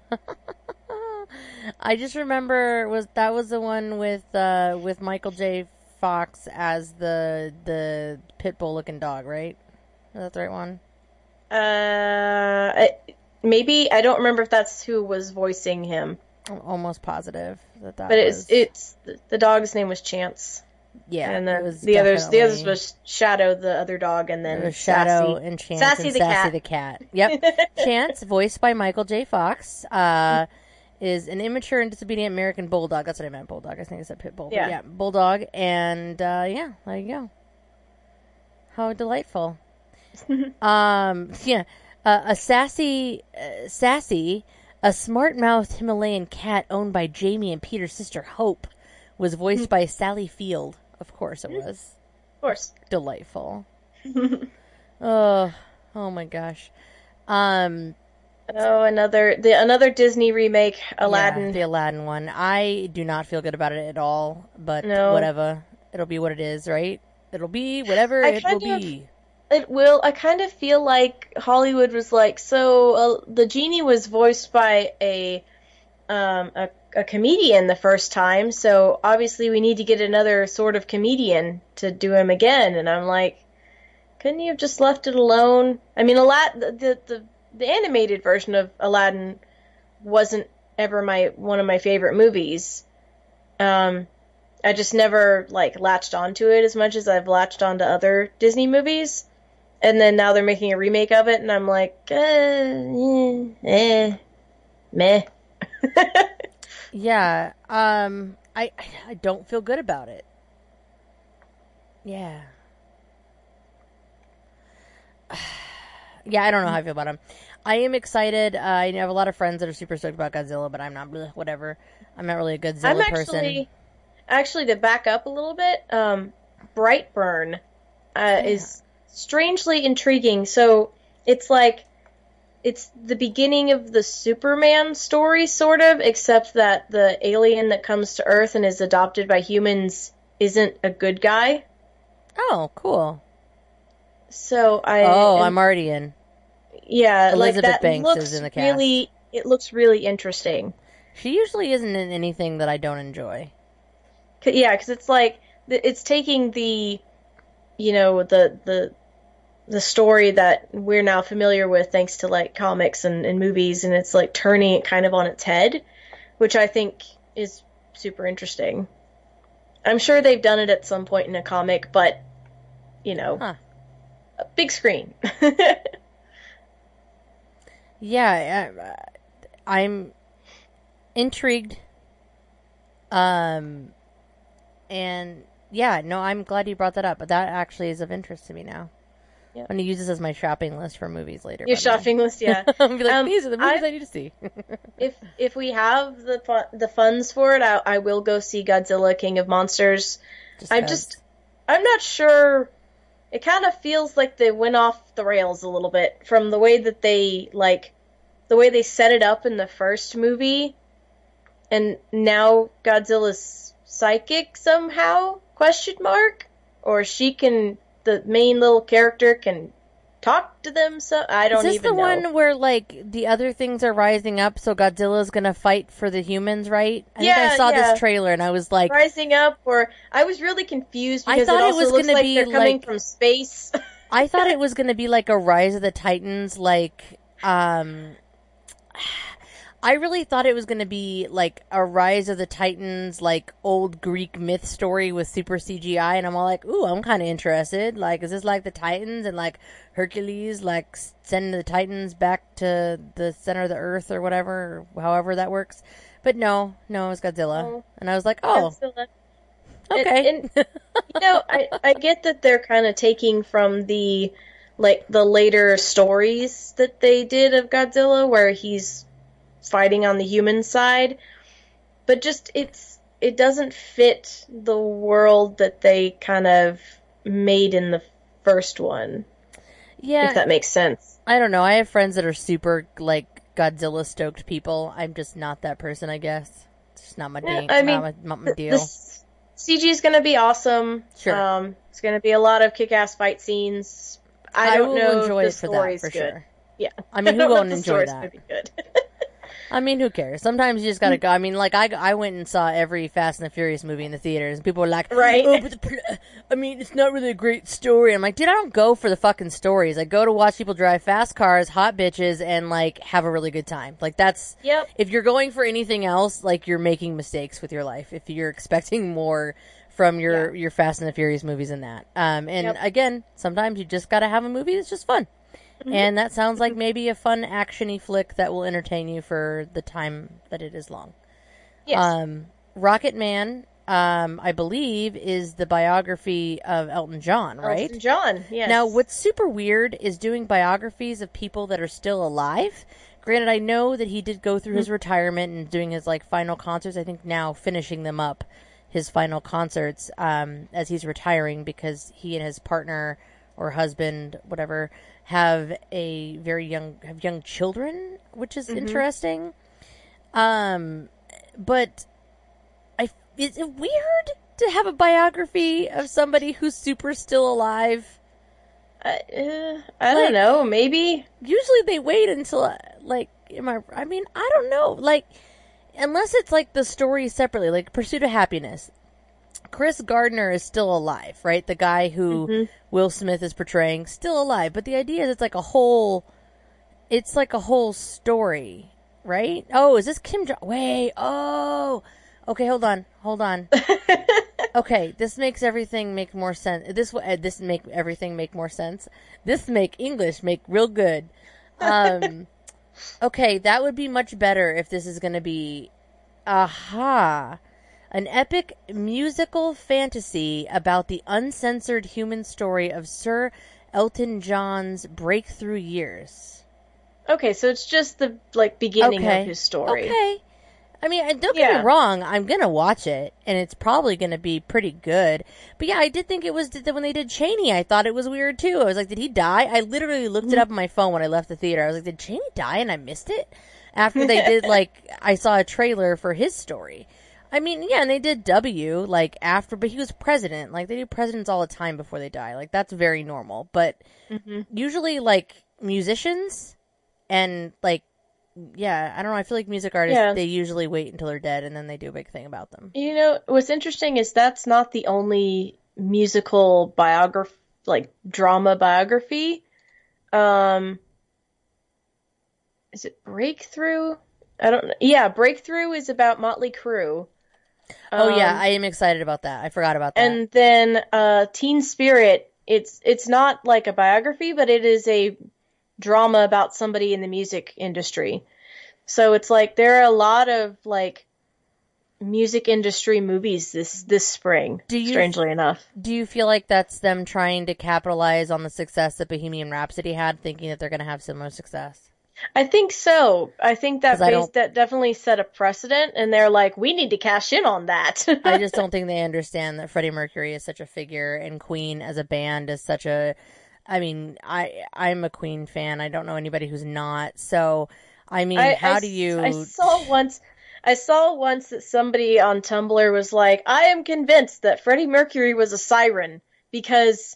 C: I just remember was that was the one with uh, with Michael J. Fox as the the pit bull looking dog, right? Is that the right one?
B: Uh, I, maybe. I don't remember if that's who was voicing him.
C: I'm almost positive that that
B: but
C: was...
B: it's it's the dog's name was Chance.
C: Yeah,
B: and then
C: it was
B: the
C: definitely...
B: others the others was Shadow, the other dog, and then
C: it was Shadow
B: Sassy.
C: and Chance
B: Sassy
C: and
B: the
C: Sassy
B: cat.
C: the cat. Yep, Chance, voiced by Michael J. Fox, uh, is an immature and disobedient American bulldog. That's what I meant, bulldog. I think I said pit bull.
B: Yeah,
C: yeah bulldog, and uh, yeah, there you go. How delightful. um, yeah, uh, a sassy, uh, sassy. A smart-mouthed Himalayan cat owned by Jamie and Peter's sister Hope was voiced by Sally Field. Of course it was.
B: Of course.
C: Delightful. oh, oh my gosh. Um,
B: oh, another the another Disney remake, Aladdin.
C: Yeah, the Aladdin one. I do not feel good about it at all, but
B: no.
C: whatever. It'll be what it is, right? It'll be whatever
B: I
C: it will
B: of...
C: be.
B: It will. I kind of feel like Hollywood was like, so uh, the genie was voiced by a, um, a a comedian the first time, so obviously we need to get another sort of comedian to do him again. And I'm like, couldn't you have just left it alone? I mean, Aladdin, the the the animated version of Aladdin wasn't ever my one of my favorite movies. Um, I just never like latched onto it as much as I've latched onto other Disney movies. And then now they're making a remake of it, and I'm like, uh, eh, eh, meh.
C: Yeah, um, I I don't feel good about it. Yeah. Yeah, I don't know how I feel about him. I am excited. Uh, I have a lot of friends that are super stoked about Godzilla, but I'm not really, whatever. I'm not really a Godzilla
B: I'm
C: person.
B: actually, actually, to back up a little bit, um, Brightburn uh,
C: Yeah.
B: is strangely intriguing. So it's like, it's the beginning of the Superman story, sort of, except that the alien that comes to Earth and is adopted by humans isn't a good guy.
C: Oh, cool.
B: So I...
C: Oh,
B: am-
C: I'm already in.
B: Yeah,
C: Elizabeth
B: like that
C: Banks
B: looks
C: is in the cast.
B: really... It looks really interesting.
C: She usually isn't in anything that I don't enjoy.
B: 'Cause- Yeah, because it's like, th- it's taking the, you know, the, the, the story that we're now familiar with thanks to, like, comics and, and movies, and it's, like, turning it kind of on its head, which I think is super interesting. I'm sure they've done it at some point in a comic, but, you know,
C: Huh.
B: a big screen.
C: Yeah, I, I'm intrigued. Um, and yeah, no, I'm glad you brought that up. But that actually is of interest to me now.
B: Yeah.
C: I'm gonna use this as my shopping list for movies later.
B: Your
C: by the way.
B: shopping list, yeah.
C: I'll be like,
B: Um,
C: these are the movies
B: I-
C: I need to see.
B: if if we have the fu- the funds for it, I, I will go see Godzilla King of Monsters.
C: Just
B: I'm
C: 'cause.
B: just, I'm not sure. It kind of feels like they went off the rails a little bit from the way that they, like, the way they set it up in the first movie, and now Godzilla's psychic somehow, question mark? Or she can, the main little character can talk to them, so I don't
C: Is this
B: even
C: the
B: know.
C: one where like the other things are rising up, so Godzilla's gonna fight for the humans, right? I think
B: Yeah,
C: I saw
B: yeah.
C: this trailer and I was like,
B: Rising up, or I was really confused
C: I
B: because
C: thought
B: it
C: it
B: also
C: was
B: looks
C: gonna
B: like
C: be
B: they're coming
C: like-
B: from space.
C: I thought it was gonna be like a Rise of the Titans, like um. I really thought it was going to be like a Rise of the Titans, like old Greek myth story with super C G I, and I'm all like, ooh, I'm kind of interested. Like, is this like the Titans and like Hercules, like sending the Titans back to the center of the earth or whatever, or however that works? But no, no, it was Godzilla,
B: No.
C: and I was like, oh,
B: Godzilla.
C: okay.
B: And, and you know, I I get that they're kind of taking from the like the later stories that they did of Godzilla, where he's fighting on the human side, but just it's it doesn't fit the world that they kind of made in the first one,
C: yeah,
B: if that makes sense.
C: I don't know. I have friends that are super like Godzilla stoked people. I'm just not that person, I guess. It's just not my
B: Yeah,
C: deal.
B: I mean,
C: not my, not my
B: The
C: deal.
B: s- C G is going to be awesome.
C: Sure.
B: Um, it's going to be a lot of kick-ass fight scenes. I don't
C: will
B: know
C: enjoy
B: if
C: it
B: the
C: for that
B: story's
C: for
B: good.
C: sure.
B: Yeah.
C: I mean, who
B: don't know
C: won't
B: if the
C: enjoy
B: story's
C: that?
B: gonna be good.
C: I mean, who cares? Sometimes you just gotta go. I mean, like I, I went and saw every Fast and the Furious movie in the theaters, and people were like,
B: Right.
C: "Oh, but the, pl- I mean, it's not really a great story." I'm like, dude, I don't go for the fucking stories. I go to watch people drive fast cars, hot bitches, and like have a really good time. Like that's
B: Yep.
C: if you're going for anything else, like you're making mistakes with your life. If you're expecting more from your
B: Yeah.
C: your Fast and the Furious movies than that, um, and
B: Yep.
C: again, sometimes you just gotta have a movie that's just fun. And that sounds like maybe a fun action-y flick that will entertain you for the time that it is long.
B: Yes.
C: Um, Rocket Man, um, I believe, is the biography of Elton John, right?
B: Elton John. Yes.
C: Now, what's super weird is doing biographies of people that are still alive. Granted, I know that he did go through his retirement and doing his like final concerts. I think now finishing them up, his final concerts um, as he's retiring because he and his partner or husband, whatever, have a very young have young children, which is interesting. Um, but I is it weird to have a biography of somebody who's super still alive?
B: I, uh, I
C: Like-
B: don't know. Maybe.
C: Usually they wait until uh, like am I I mean, I don't know. Like unless it's like the story separately, like Pursuit of Happiness. Chris Gardner is still alive, right? The guy who Will Smith is portraying, still alive. But the idea is it's like a whole, it's like a whole story, right? Oh, is this Kim Jong? Wait, oh, okay, hold on, hold on. Okay, this makes everything make more sense. This uh, this make everything make more sense. This make English make real good. Um, okay, that would be much better if this is going to be, aha. An epic musical fantasy about the uncensored human story of Sir Elton John's Breakthrough Years.
B: Okay, so it's just the like beginning
C: Okay.
B: of his story.
C: Okay. I mean, I- don't get
B: Yeah.
C: me wrong. I'm gonna watch it, and it's probably gonna be pretty good. But yeah, I did think it was that when they did Cheney. I thought it was weird too. I was like, did he die? I literally looked it up on my phone when I left the theater. I was like, did Cheney die? And I missed it after they did like I saw a trailer for his story. I mean, yeah, and they did W like after, but he was president. Like they do presidents all the time before they die. Like that's very normal. But
B: Mm-hmm.
C: usually, like musicians and like. Yeah, I don't know. I feel like music artists,
B: Yeah.
C: they usually wait until they're dead and then they do a big thing about them.
B: You know, what's interesting is that's not the only musical biography, like drama biography. Um, is it Breakthrough? I don't know. Yeah, Breakthrough is about Motley Crue.
C: Oh yeah,
B: Um,
C: I am excited about that. I forgot about that.
B: And then uh, Teen Spirit. It's it's not like a biography, but it is a drama about somebody in the music industry. So it's like there are a lot of like music industry movies this this spring.
C: Do you-
B: strangely enough,
C: Do you feel like that's them trying to capitalize on the success that Bohemian Rhapsody had, thinking that they're going to have similar success?
B: I think so. I think that
C: 'Cause I
B: base,
C: don't-
B: that definitely set a precedent, and they're like, we need to cash in on that.
C: I just don't think they understand that Freddie Mercury is such a figure and Queen as a band is such a. I mean, I I'm a Queen fan. I don't know anybody who's not. So, I mean,
B: I-
C: how
B: I
C: do
B: s-
C: you?
B: I saw once. I saw once that somebody on Tumblr was like, "I am convinced that Freddie Mercury was a siren because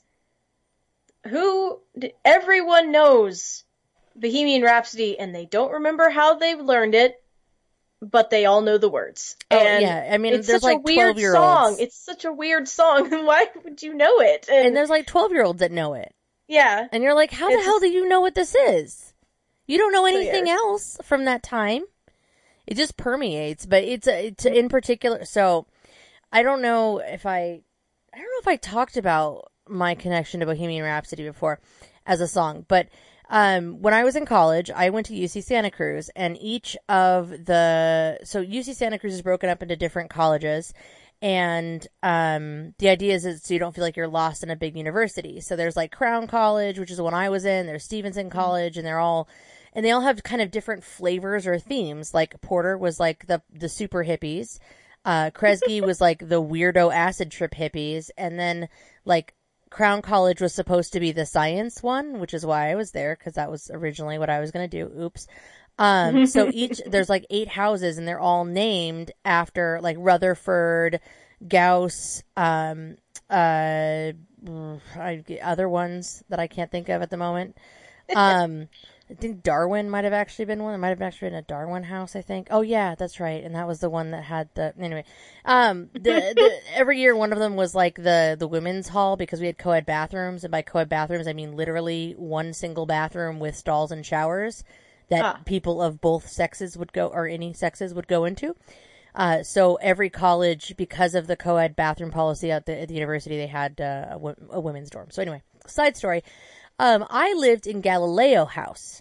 B: who everyone knows Bohemian Rhapsody and they don't remember how they learned it, but they all know the words."
C: Oh,
B: And
C: yeah. I mean,
B: it's
C: there's
B: such
C: like
B: a weird
C: twelve-year-olds.
B: song. It's such a weird song. Why would you know it? And,
C: And there's like twelve year olds that know it.
B: yeah,
C: And you're like, how the
B: It's-
C: hell do you know what this is? You don't know
B: So,
C: anything
B: yes.
C: else from that time. It just permeates, but it's, it's in particular. So I don't know if I, I don't know if I talked about my connection to Bohemian Rhapsody before as a song, but um, when I was in college, I went to U C Santa Cruz, and each of the, so U C Santa Cruz is broken up into different colleges. And um, the idea is, is so you don't feel like you're lost in a big university. So there's like Crown College, which is the one I was in. There's Stevenson College, and they're all, and they all have kind of different flavors or themes. Like Porter was like the the super hippies, uh, Kresge was like the weirdo acid trip hippies, and then like Crown College was supposed to be the science one, which is why I was there because that was originally what I was gonna do. Oops. Um, so each, there's like eight houses and they're all named after like Rutherford, Gauss, um, uh, I, other ones that I can't think of at the moment. Um, I think Darwin might have actually been one. It might have actually been a Darwin house, I think. Oh yeah, that's right. And that was the one that had the, anyway, um, the, the, every year one of them was like the, the women's hall because we had co-ed bathrooms. And by co-ed bathrooms, I mean literally one single bathroom with stalls and showers that
B: Ah.
C: people of both sexes would go, or any sexes would go into. Uh, so every college, because of the co-ed bathroom policy at the, at the university, they had uh, a, wo- a women's dorm. So anyway, side story. Um, I lived in Galileo House.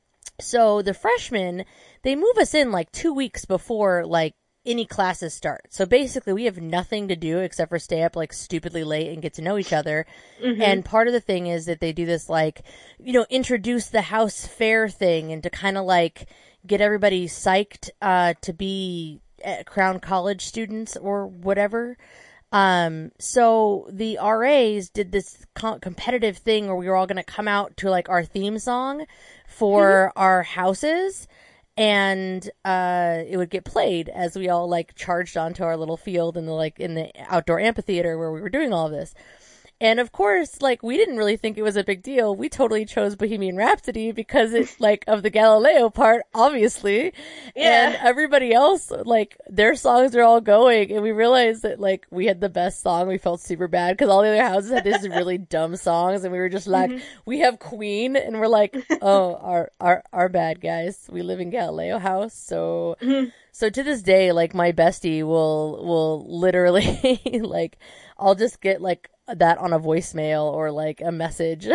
C: So the freshmen, they move us in like two weeks before like any classes start. So basically we have nothing to do except for stay up like stupidly late and get to know each other.
B: Mm-hmm.
C: And part of the thing is that they do this like, you know, introduce the house fair thing and to kind of like get everybody psyched, uh, to be at Crown College students or whatever. Um, so the R As did this co- competitive thing where we were all going to come out to like our theme song for our houses. And, uh, it would get played as we all like charged onto our little field in the like in the outdoor amphitheater where we were doing all of this. And of course, like, we didn't really think it was a big deal. We totally chose Bohemian Rhapsody because it's like of the Galileo part, obviously.
B: Yeah.
C: And everybody else, like, their songs are all going. And we realized that, like, we had the best song. We felt super bad because all the other houses had these really dumb songs. And we were just like, we have Queen. And we're like, oh, our, our, our bad guys. We live in Galileo House. So, so to this day, like, my bestie will, will literally, like, I'll just get, like, that on a voicemail or like a message.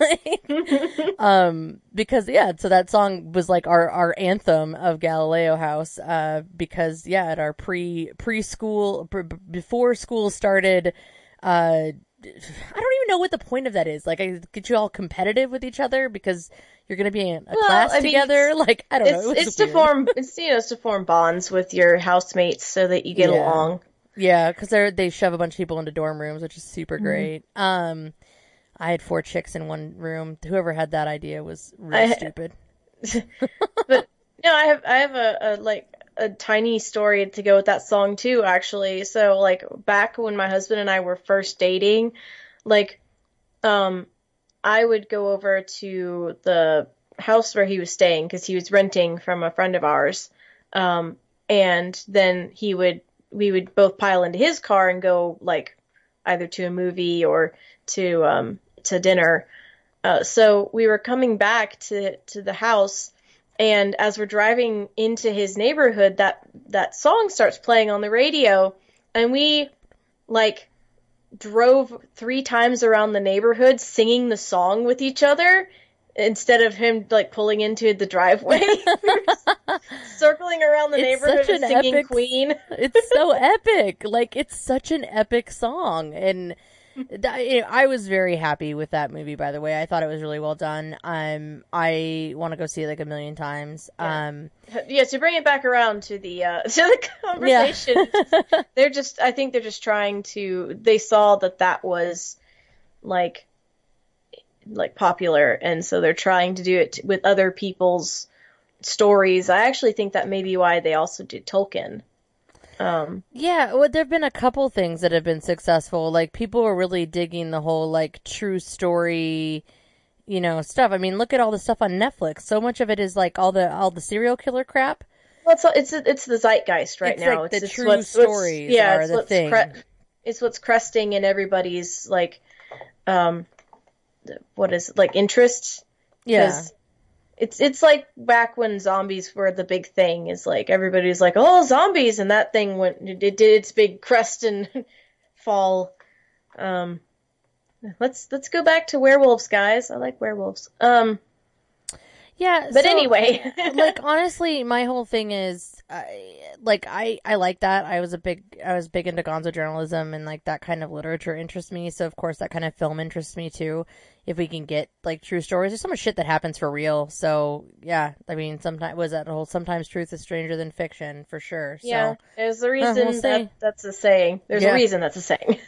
C: um, because yeah, so that song was like our, our anthem of Galileo House, uh, because yeah, at our pre, preschool, pre, before school started, uh, I don't even know what the point of that is. Like, I get you all competitive with each other because you're going to be in a
B: Well,
C: class
B: I mean,
C: together. Like, I don't
B: It's
C: know. It was
B: it's to
C: weird.
B: form it's you know it's to form bonds with your housemates so that you get
C: Yeah.
B: along.
C: Yeah, because they they shove a bunch of people into dorm rooms, which is super great. Um, I had four chicks in one room. Whoever had that idea was really
B: I-
C: stupid.
B: But no, I have I have a, a like a tiny story to go with that song too, actually. So like back when my husband and I were first dating, like um I would go over to the house where he was staying because he was renting from a friend of ours. Um and then he would we would both pile into his car and go like either to a movie or to um to dinner. Uh, so we were coming back to to the house, and as we're driving into his neighborhood, that that song starts playing on the radio, and we like drove three times around the neighborhood singing the song with each other instead of him like pulling into the driveway. We were just circling around the
C: It's
B: neighborhood
C: such
B: and
C: an
B: singing
C: epic-
B: Queen.
C: It's so epic. Like, it's such an epic song. And th- I was very happy with that movie, by the way. I thought it was really well done. Um, I want to go see it like a million times.
B: Yeah.
C: Um,
B: Yeah, to bring it back around to the uh, to the conversation,
C: yeah.
B: they're just I think they're just trying to they saw that that was like like popular, and so they're trying to do it with other people's stories. I actually think that may be why they also did Tolkien. Um,
C: Yeah, well, there've been a couple things that have been successful. Like, people are really digging the whole, like, true story, you know, stuff. I mean, look at all the stuff on Netflix. So much of it is, like, all the all the serial killer crap.
B: well, it's it's it's the zeitgeist right
C: It's
B: now.
C: like
B: it's
C: the
B: it's
C: true
B: what's, what's-
C: stories
B: yeah,
C: are
B: it's
C: the
B: what's
C: thing.
B: Cre- it's what's cresting in everybody's like, um, what is it, like interest?
C: Yeah.
B: 'Cause It's it's like back when zombies were the big thing. Is like everybody's like, oh, zombies, and that thing went. It, it did its big crest and fall. Um, let's let's go back to werewolves, guys. I like werewolves. Um,
C: Yeah,
B: but
C: so,
B: anyway,
C: like, honestly, my whole thing is, I, like, I, I like that. I was a big, I was big into gonzo journalism, and, like, that kind of literature interests me. So, of course, that kind of film interests me, too. If we can get, like, true stories. There's so much shit that happens for real. So, yeah, I mean, sometimes, was that whole, sometimes truth is stranger than fiction, for sure. So,
B: yeah, there's a
C: Uh,
B: reason
C: we'll see.
B: that that's a saying. There's
C: Yeah.
B: a reason that's a saying.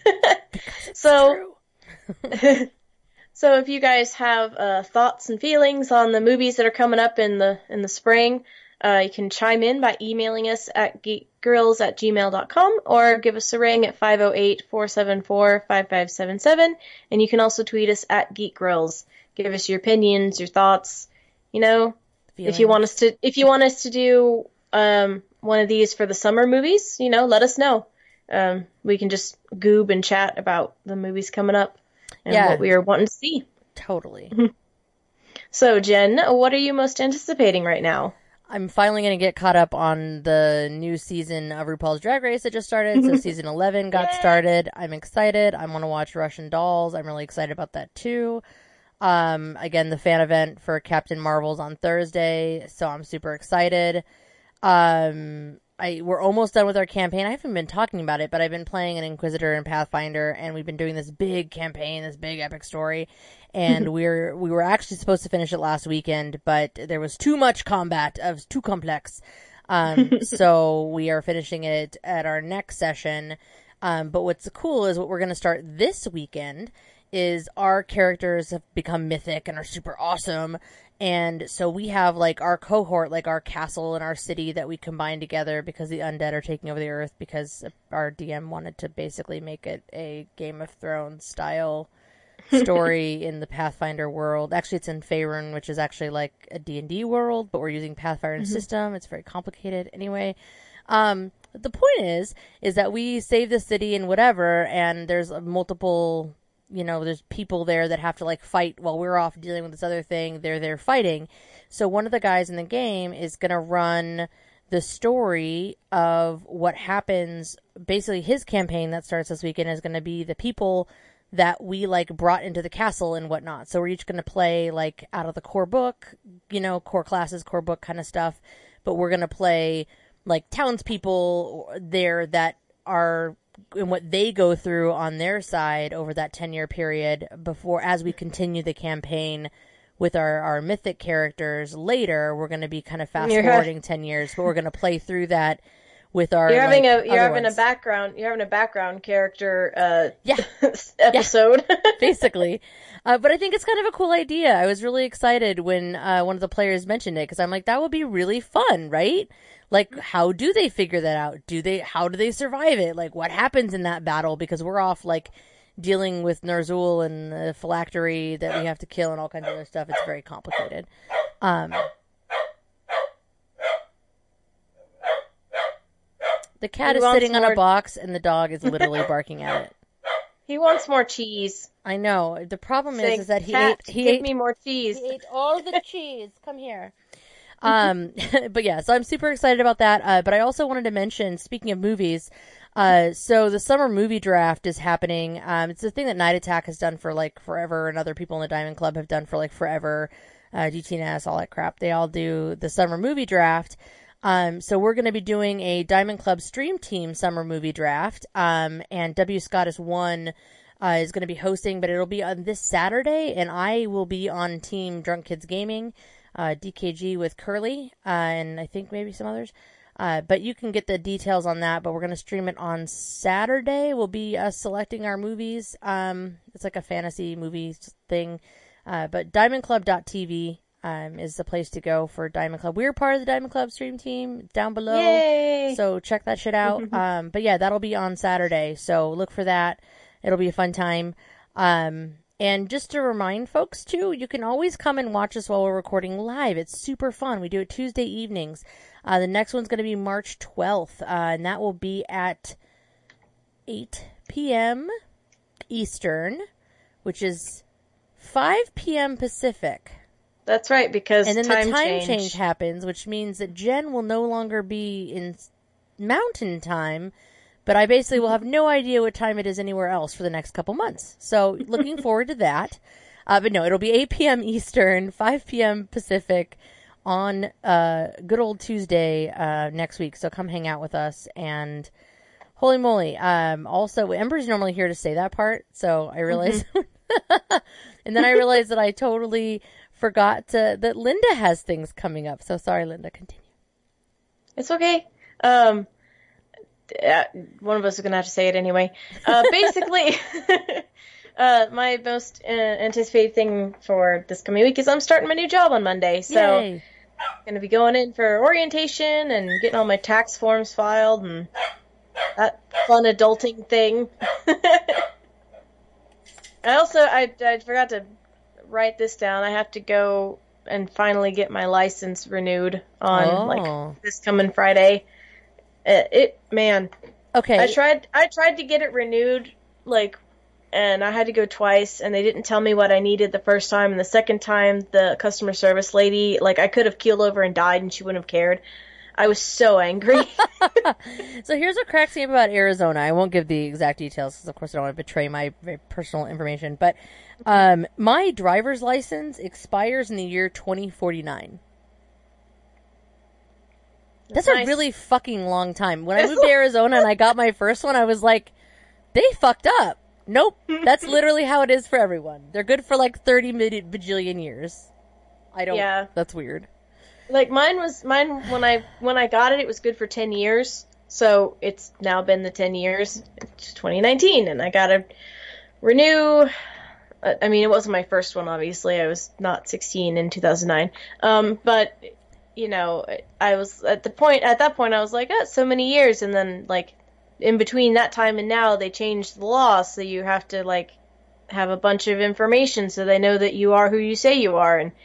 B: so.
C: true.
B: So if you guys have uh, thoughts and feelings on the movies that are coming up in the in the spring, uh, you can chime in by emailing us at geekgirls at gmail dot com or give us a ring at five oh eight, four seven four, five five seven seven. And you can also tweet us at geekgirls. Give us your opinions, your thoughts. You know, if you want us to if you want us to do um, one of these for the summer movies, you know, let us know. Um, we can just goob and chat about the movies coming up. And
C: Yeah.
B: what we are wanting to see.
C: Totally.
B: So, Jen, what are you most anticipating right now?
C: I'm finally going to get caught up on the new season of RuPaul's Drag Race that just started. So season eleven got
B: Yay!
C: started. I'm excited. I want to watch Russian Dolls. I'm really excited about that too. Um, again, the fan event for Captain Marvel's on Thursday. So I'm super excited. Um, I, we're almost done with our campaign. I haven't been talking about it, but I've been playing an Inquisitor and Pathfinder, and we've been doing this big campaign, this big epic story. And we're, we were actually supposed to finish it last weekend, but there was too much combat. It was too complex. Um, so we are finishing it at our next session. Um, but what's cool is what we're going to start this weekend is our characters have become mythic and are super awesome. And so we have, like, our cohort, like, our castle and our city that we combine together because the undead are taking over the earth because our D M wanted to basically make it a Game of Thrones style story in the Pathfinder world. Actually, it's in Faerun, which is actually, like, a D and D world, but we're using Pathfinder
B: Mm-hmm.
C: system. It's very complicated. Anyway, um, the point is, is that we save the city and whatever, and there's multiple... You know, there's people there that have to, like, fight while we're off dealing with this other thing. They're there fighting. So one of the guys in the game is going to run the story of what happens. Basically, his campaign that starts this weekend is going to be the people that we, like, brought into the castle and whatnot. So we're each going to play, like, out of the core book, you know, core classes, core book kind of stuff. But we're going to play, like, townspeople there that are and what they go through on their side over that ten year period before, as we continue the campaign with our, our mythic characters later, we're going to be kind of fast forwarding ten years, but we're going to play through that with our,
B: you're having
C: like,
B: a, you're having
C: ones.
B: a background, you're having a background character, uh,
C: yeah.
B: episode.
C: Yeah. Basically. Uh, but I think it's kind of a cool idea. I was really excited when, uh, one of the players mentioned it, cause I'm like, that would be really fun, right? Like, how do they figure that out? Do they, how do they survive it? Like, what happens in that battle? Because we're off, like, dealing with Ner'zhul and the phylactery that we have to kill and all kinds of other stuff. It's very complicated. Um, the cat
B: He
C: is sitting
B: wants
C: on a
B: more-
C: box and the dog is literally barking at it.
B: He wants more cheese.
C: I know. The problem is,
B: Saying,
C: is that he
B: "Cat,
C: ate, he
B: give
C: ate,
B: me more cheese.
C: he ate all the cheese. Come here. Um, but yeah, so I'm super excited about that. Uh, but I also wanted to mention, speaking of movies, uh, so the summer movie draft is happening. Um, it's a thing that Night Attack has done for like forever, and other people in the Diamond Club have done for like forever. Uh, D T N S, all that crap. They all do the summer movie draft. Um, so we're going to be doing a Diamond Club Stream Team summer movie draft. Um, and W. Scottus one uh, is going to be hosting, but it'll be on this Saturday, and I will be on Team Drunk Kids Gaming. Uh, D K G with Curly, uh, and I think maybe some others. Uh, but you can get the details on that, but we're going to stream it on Saturday. We'll be uh, selecting our movies. Um, it's like a fantasy movie thing. Uh, but diamond club dot t v um, is the place to go for Diamond Club. We're part of the Diamond Club stream team down below.
B: Yay!
C: So check that shit out. um, but yeah, that'll be on Saturday. So look for that. It'll be a fun time. Um, And just to remind folks, too, you can always come and watch us while we're recording live. It's super fun. We do it Tuesday evenings. Uh, the next one's going to be March twelfth, uh, and that will be at eight p.m. Eastern, which is five p.m. Pacific.
B: That's right, because
C: And then
B: time
C: the time
B: change.
C: change happens, which means that Jen will no longer be in Mountain Time, but I basically will have no idea what time it is anywhere else for the next couple months. So looking forward to that. Uh, but no, it'll be eight p.m. Eastern, five p.m. Pacific on uh, good old Tuesday uh, next week. So come hang out with us. And holy moly. Um, also, Ember's normally here to say that part. So I realized. Mm-hmm. And then I realized that I totally forgot to, that Linda has things coming up. So sorry, Linda. Continue.
B: It's okay. Um... Uh, one of us is going to have to say it anyway. Uh, basically, uh, my most uh, anticipated thing for this coming week is I'm starting my new job on Monday. So
C: Yay.
B: I'm going to be going in for orientation and getting all my tax forms filed and that fun adulting thing. I also, I, I forgot to write this down. I have to go and finally get my license renewed on
C: Oh.
B: like this coming Friday. It, it man.
C: Okay.
B: I tried. I tried to get it renewed, like, and I had to go twice, and they didn't tell me what I needed the first time, and the second time, the customer service lady, like, I could have keeled over and died, and she wouldn't have cared. I was so angry.
C: So here's what cracks me up about Arizona. I won't give the exact details because, of course, I don't want to betray my very personal information. But um, my driver's license expires in the year twenty forty-nine. That's,
B: That's
C: a
B: nice.
C: really fucking long time. When I moved to Arizona and I got my first one, I was like, they fucked up. Nope. That's literally how it is for everyone. They're good for like thirty million bajillion years. I don't.
B: Yeah.
C: That's weird.
B: Like, mine was, mine, when I, when I got it, it was good for ten years, so it's now been the ten years. It's twenty nineteen, and I gotta renew. I mean, it wasn't my first one, obviously. I was not sixteen in two thousand nine. Um, but, you know, I was at the point, at that point, I was like, oh, so many years. And then, like, in between that time and now, they changed the law. So you have to, like, have a bunch of information so they know that you are who you say you are. And,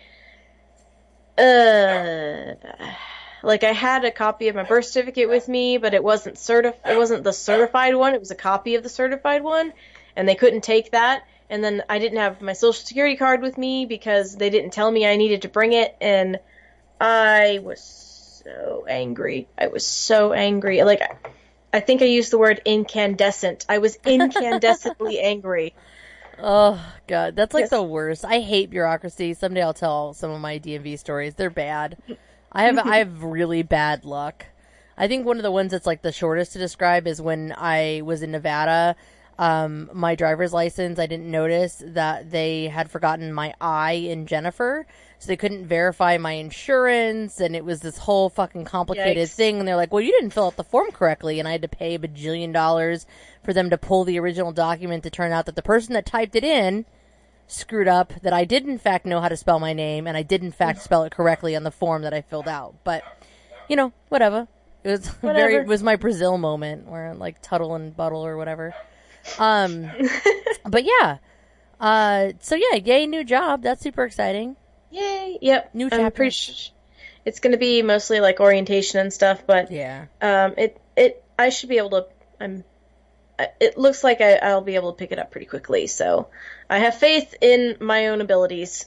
B: uh, like, I had a copy of my birth certificate with me, but it wasn't certif- it wasn't the certified one. It was a copy of the certified one. And they couldn't take that. And then I didn't have my social security card with me because they didn't tell me I needed to bring it. And I was so angry. I was so angry. Like, I, I think I used the word incandescent. I was incandescently angry.
C: Oh, God. That's like
B: Yes.
C: the worst. I hate bureaucracy. Someday I'll tell some of my D M V stories. They're bad. I have I have really bad luck. I think one of the ones that's like the shortest to describe is when I was in Nevada. Um, my driver's license, I didn't notice that they had forgotten my I in Jennifer, so they couldn't verify my insurance, and it was this whole fucking complicated
B: Yikes.
C: thing, and they're like, well, you didn't fill out the form correctly, and I had to pay a bajillion dollars for them to pull the original document to turn out that the person that typed it in screwed up, that I did in fact know how to spell my name, and I did in fact spell it correctly on the form that I filled out. But, you know, whatever. It was
B: Whatever.
C: very, it was my Brazil moment, where like Tuttle and Buttle or whatever. Um, but yeah, uh, so yeah, yay, new job. That's super exciting.
B: Yay. Yep.
C: New
B: I'm
C: chapter.
B: pretty sure it's going to be mostly like orientation and stuff, but
C: Yeah.
B: um, it, it, I should be able to, I'm, it looks like I, I'll be able to pick it up pretty quickly, so I have faith in my own abilities.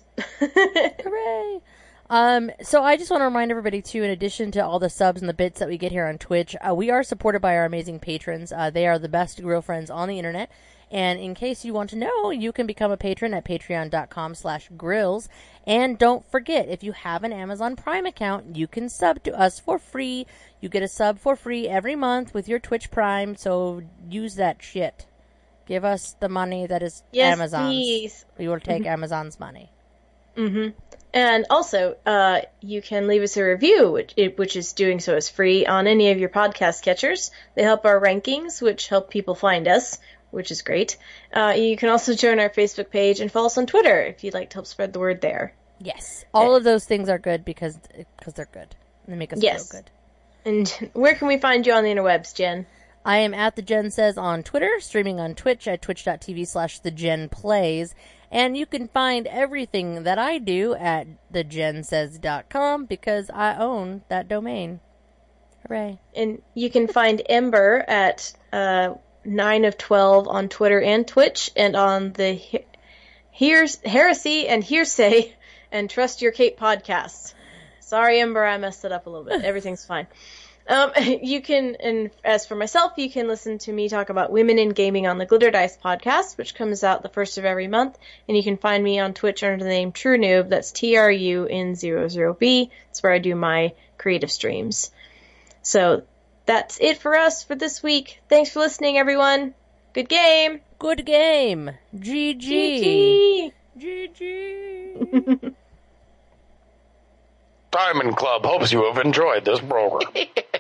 C: Hooray. Um, so I just want to remind everybody too, in addition to all the subs and the bits that we get here on Twitch, uh, we are supported by our amazing patrons. Uh, they are the best grill friends on the internet. And in case you want to know, you can become a patron at patreon.com slash grills. And don't forget, if you have an Amazon Prime account, you can sub to us for free. You get a sub for free every month with your Twitch Prime, so use that shit. Give us the money that is
B: Yes,
C: Amazon's.
B: please.
C: We will take Amazon's money.
B: Mm-hmm. And also, uh, you can leave us a review, which, which is doing so is free on any of your podcast catchers. They help our rankings, which help people find us, which is great. Uh, you can also join our Facebook page and follow us on Twitter if you'd like to help spread the word there.
C: Yes. All of those things are good because because they're good. They make us
B: Yes.
C: feel good.
B: And where can we find you on the interwebs, Jen?
C: I am at The Jen Says on Twitter, streaming on Twitch at twitch.tv slash The Jen Plays. And you can find everything that I do at the jen says dot com because I own that domain. Hooray.
B: And you can find Ember at uh, nine of twelve on Twitter and Twitch, and on the he- Here's Heresy and Hearsay and Trust Your Cape podcasts. Sorry, Ember, I messed it up a little bit. Everything's fine. Um, you can, and as for myself, you can listen to me talk about women in gaming on the Glitter Dice podcast, which comes out the first of every month. And you can find me on Twitch under the name True Noob. That's T R U N zero zero B. It's where I do my creative streams. So that's it for us for this week. Thanks for listening, everyone. Good game.
C: Good game. G G.
B: G G.
C: G G.
D: Diamond Club hopes you have enjoyed this program.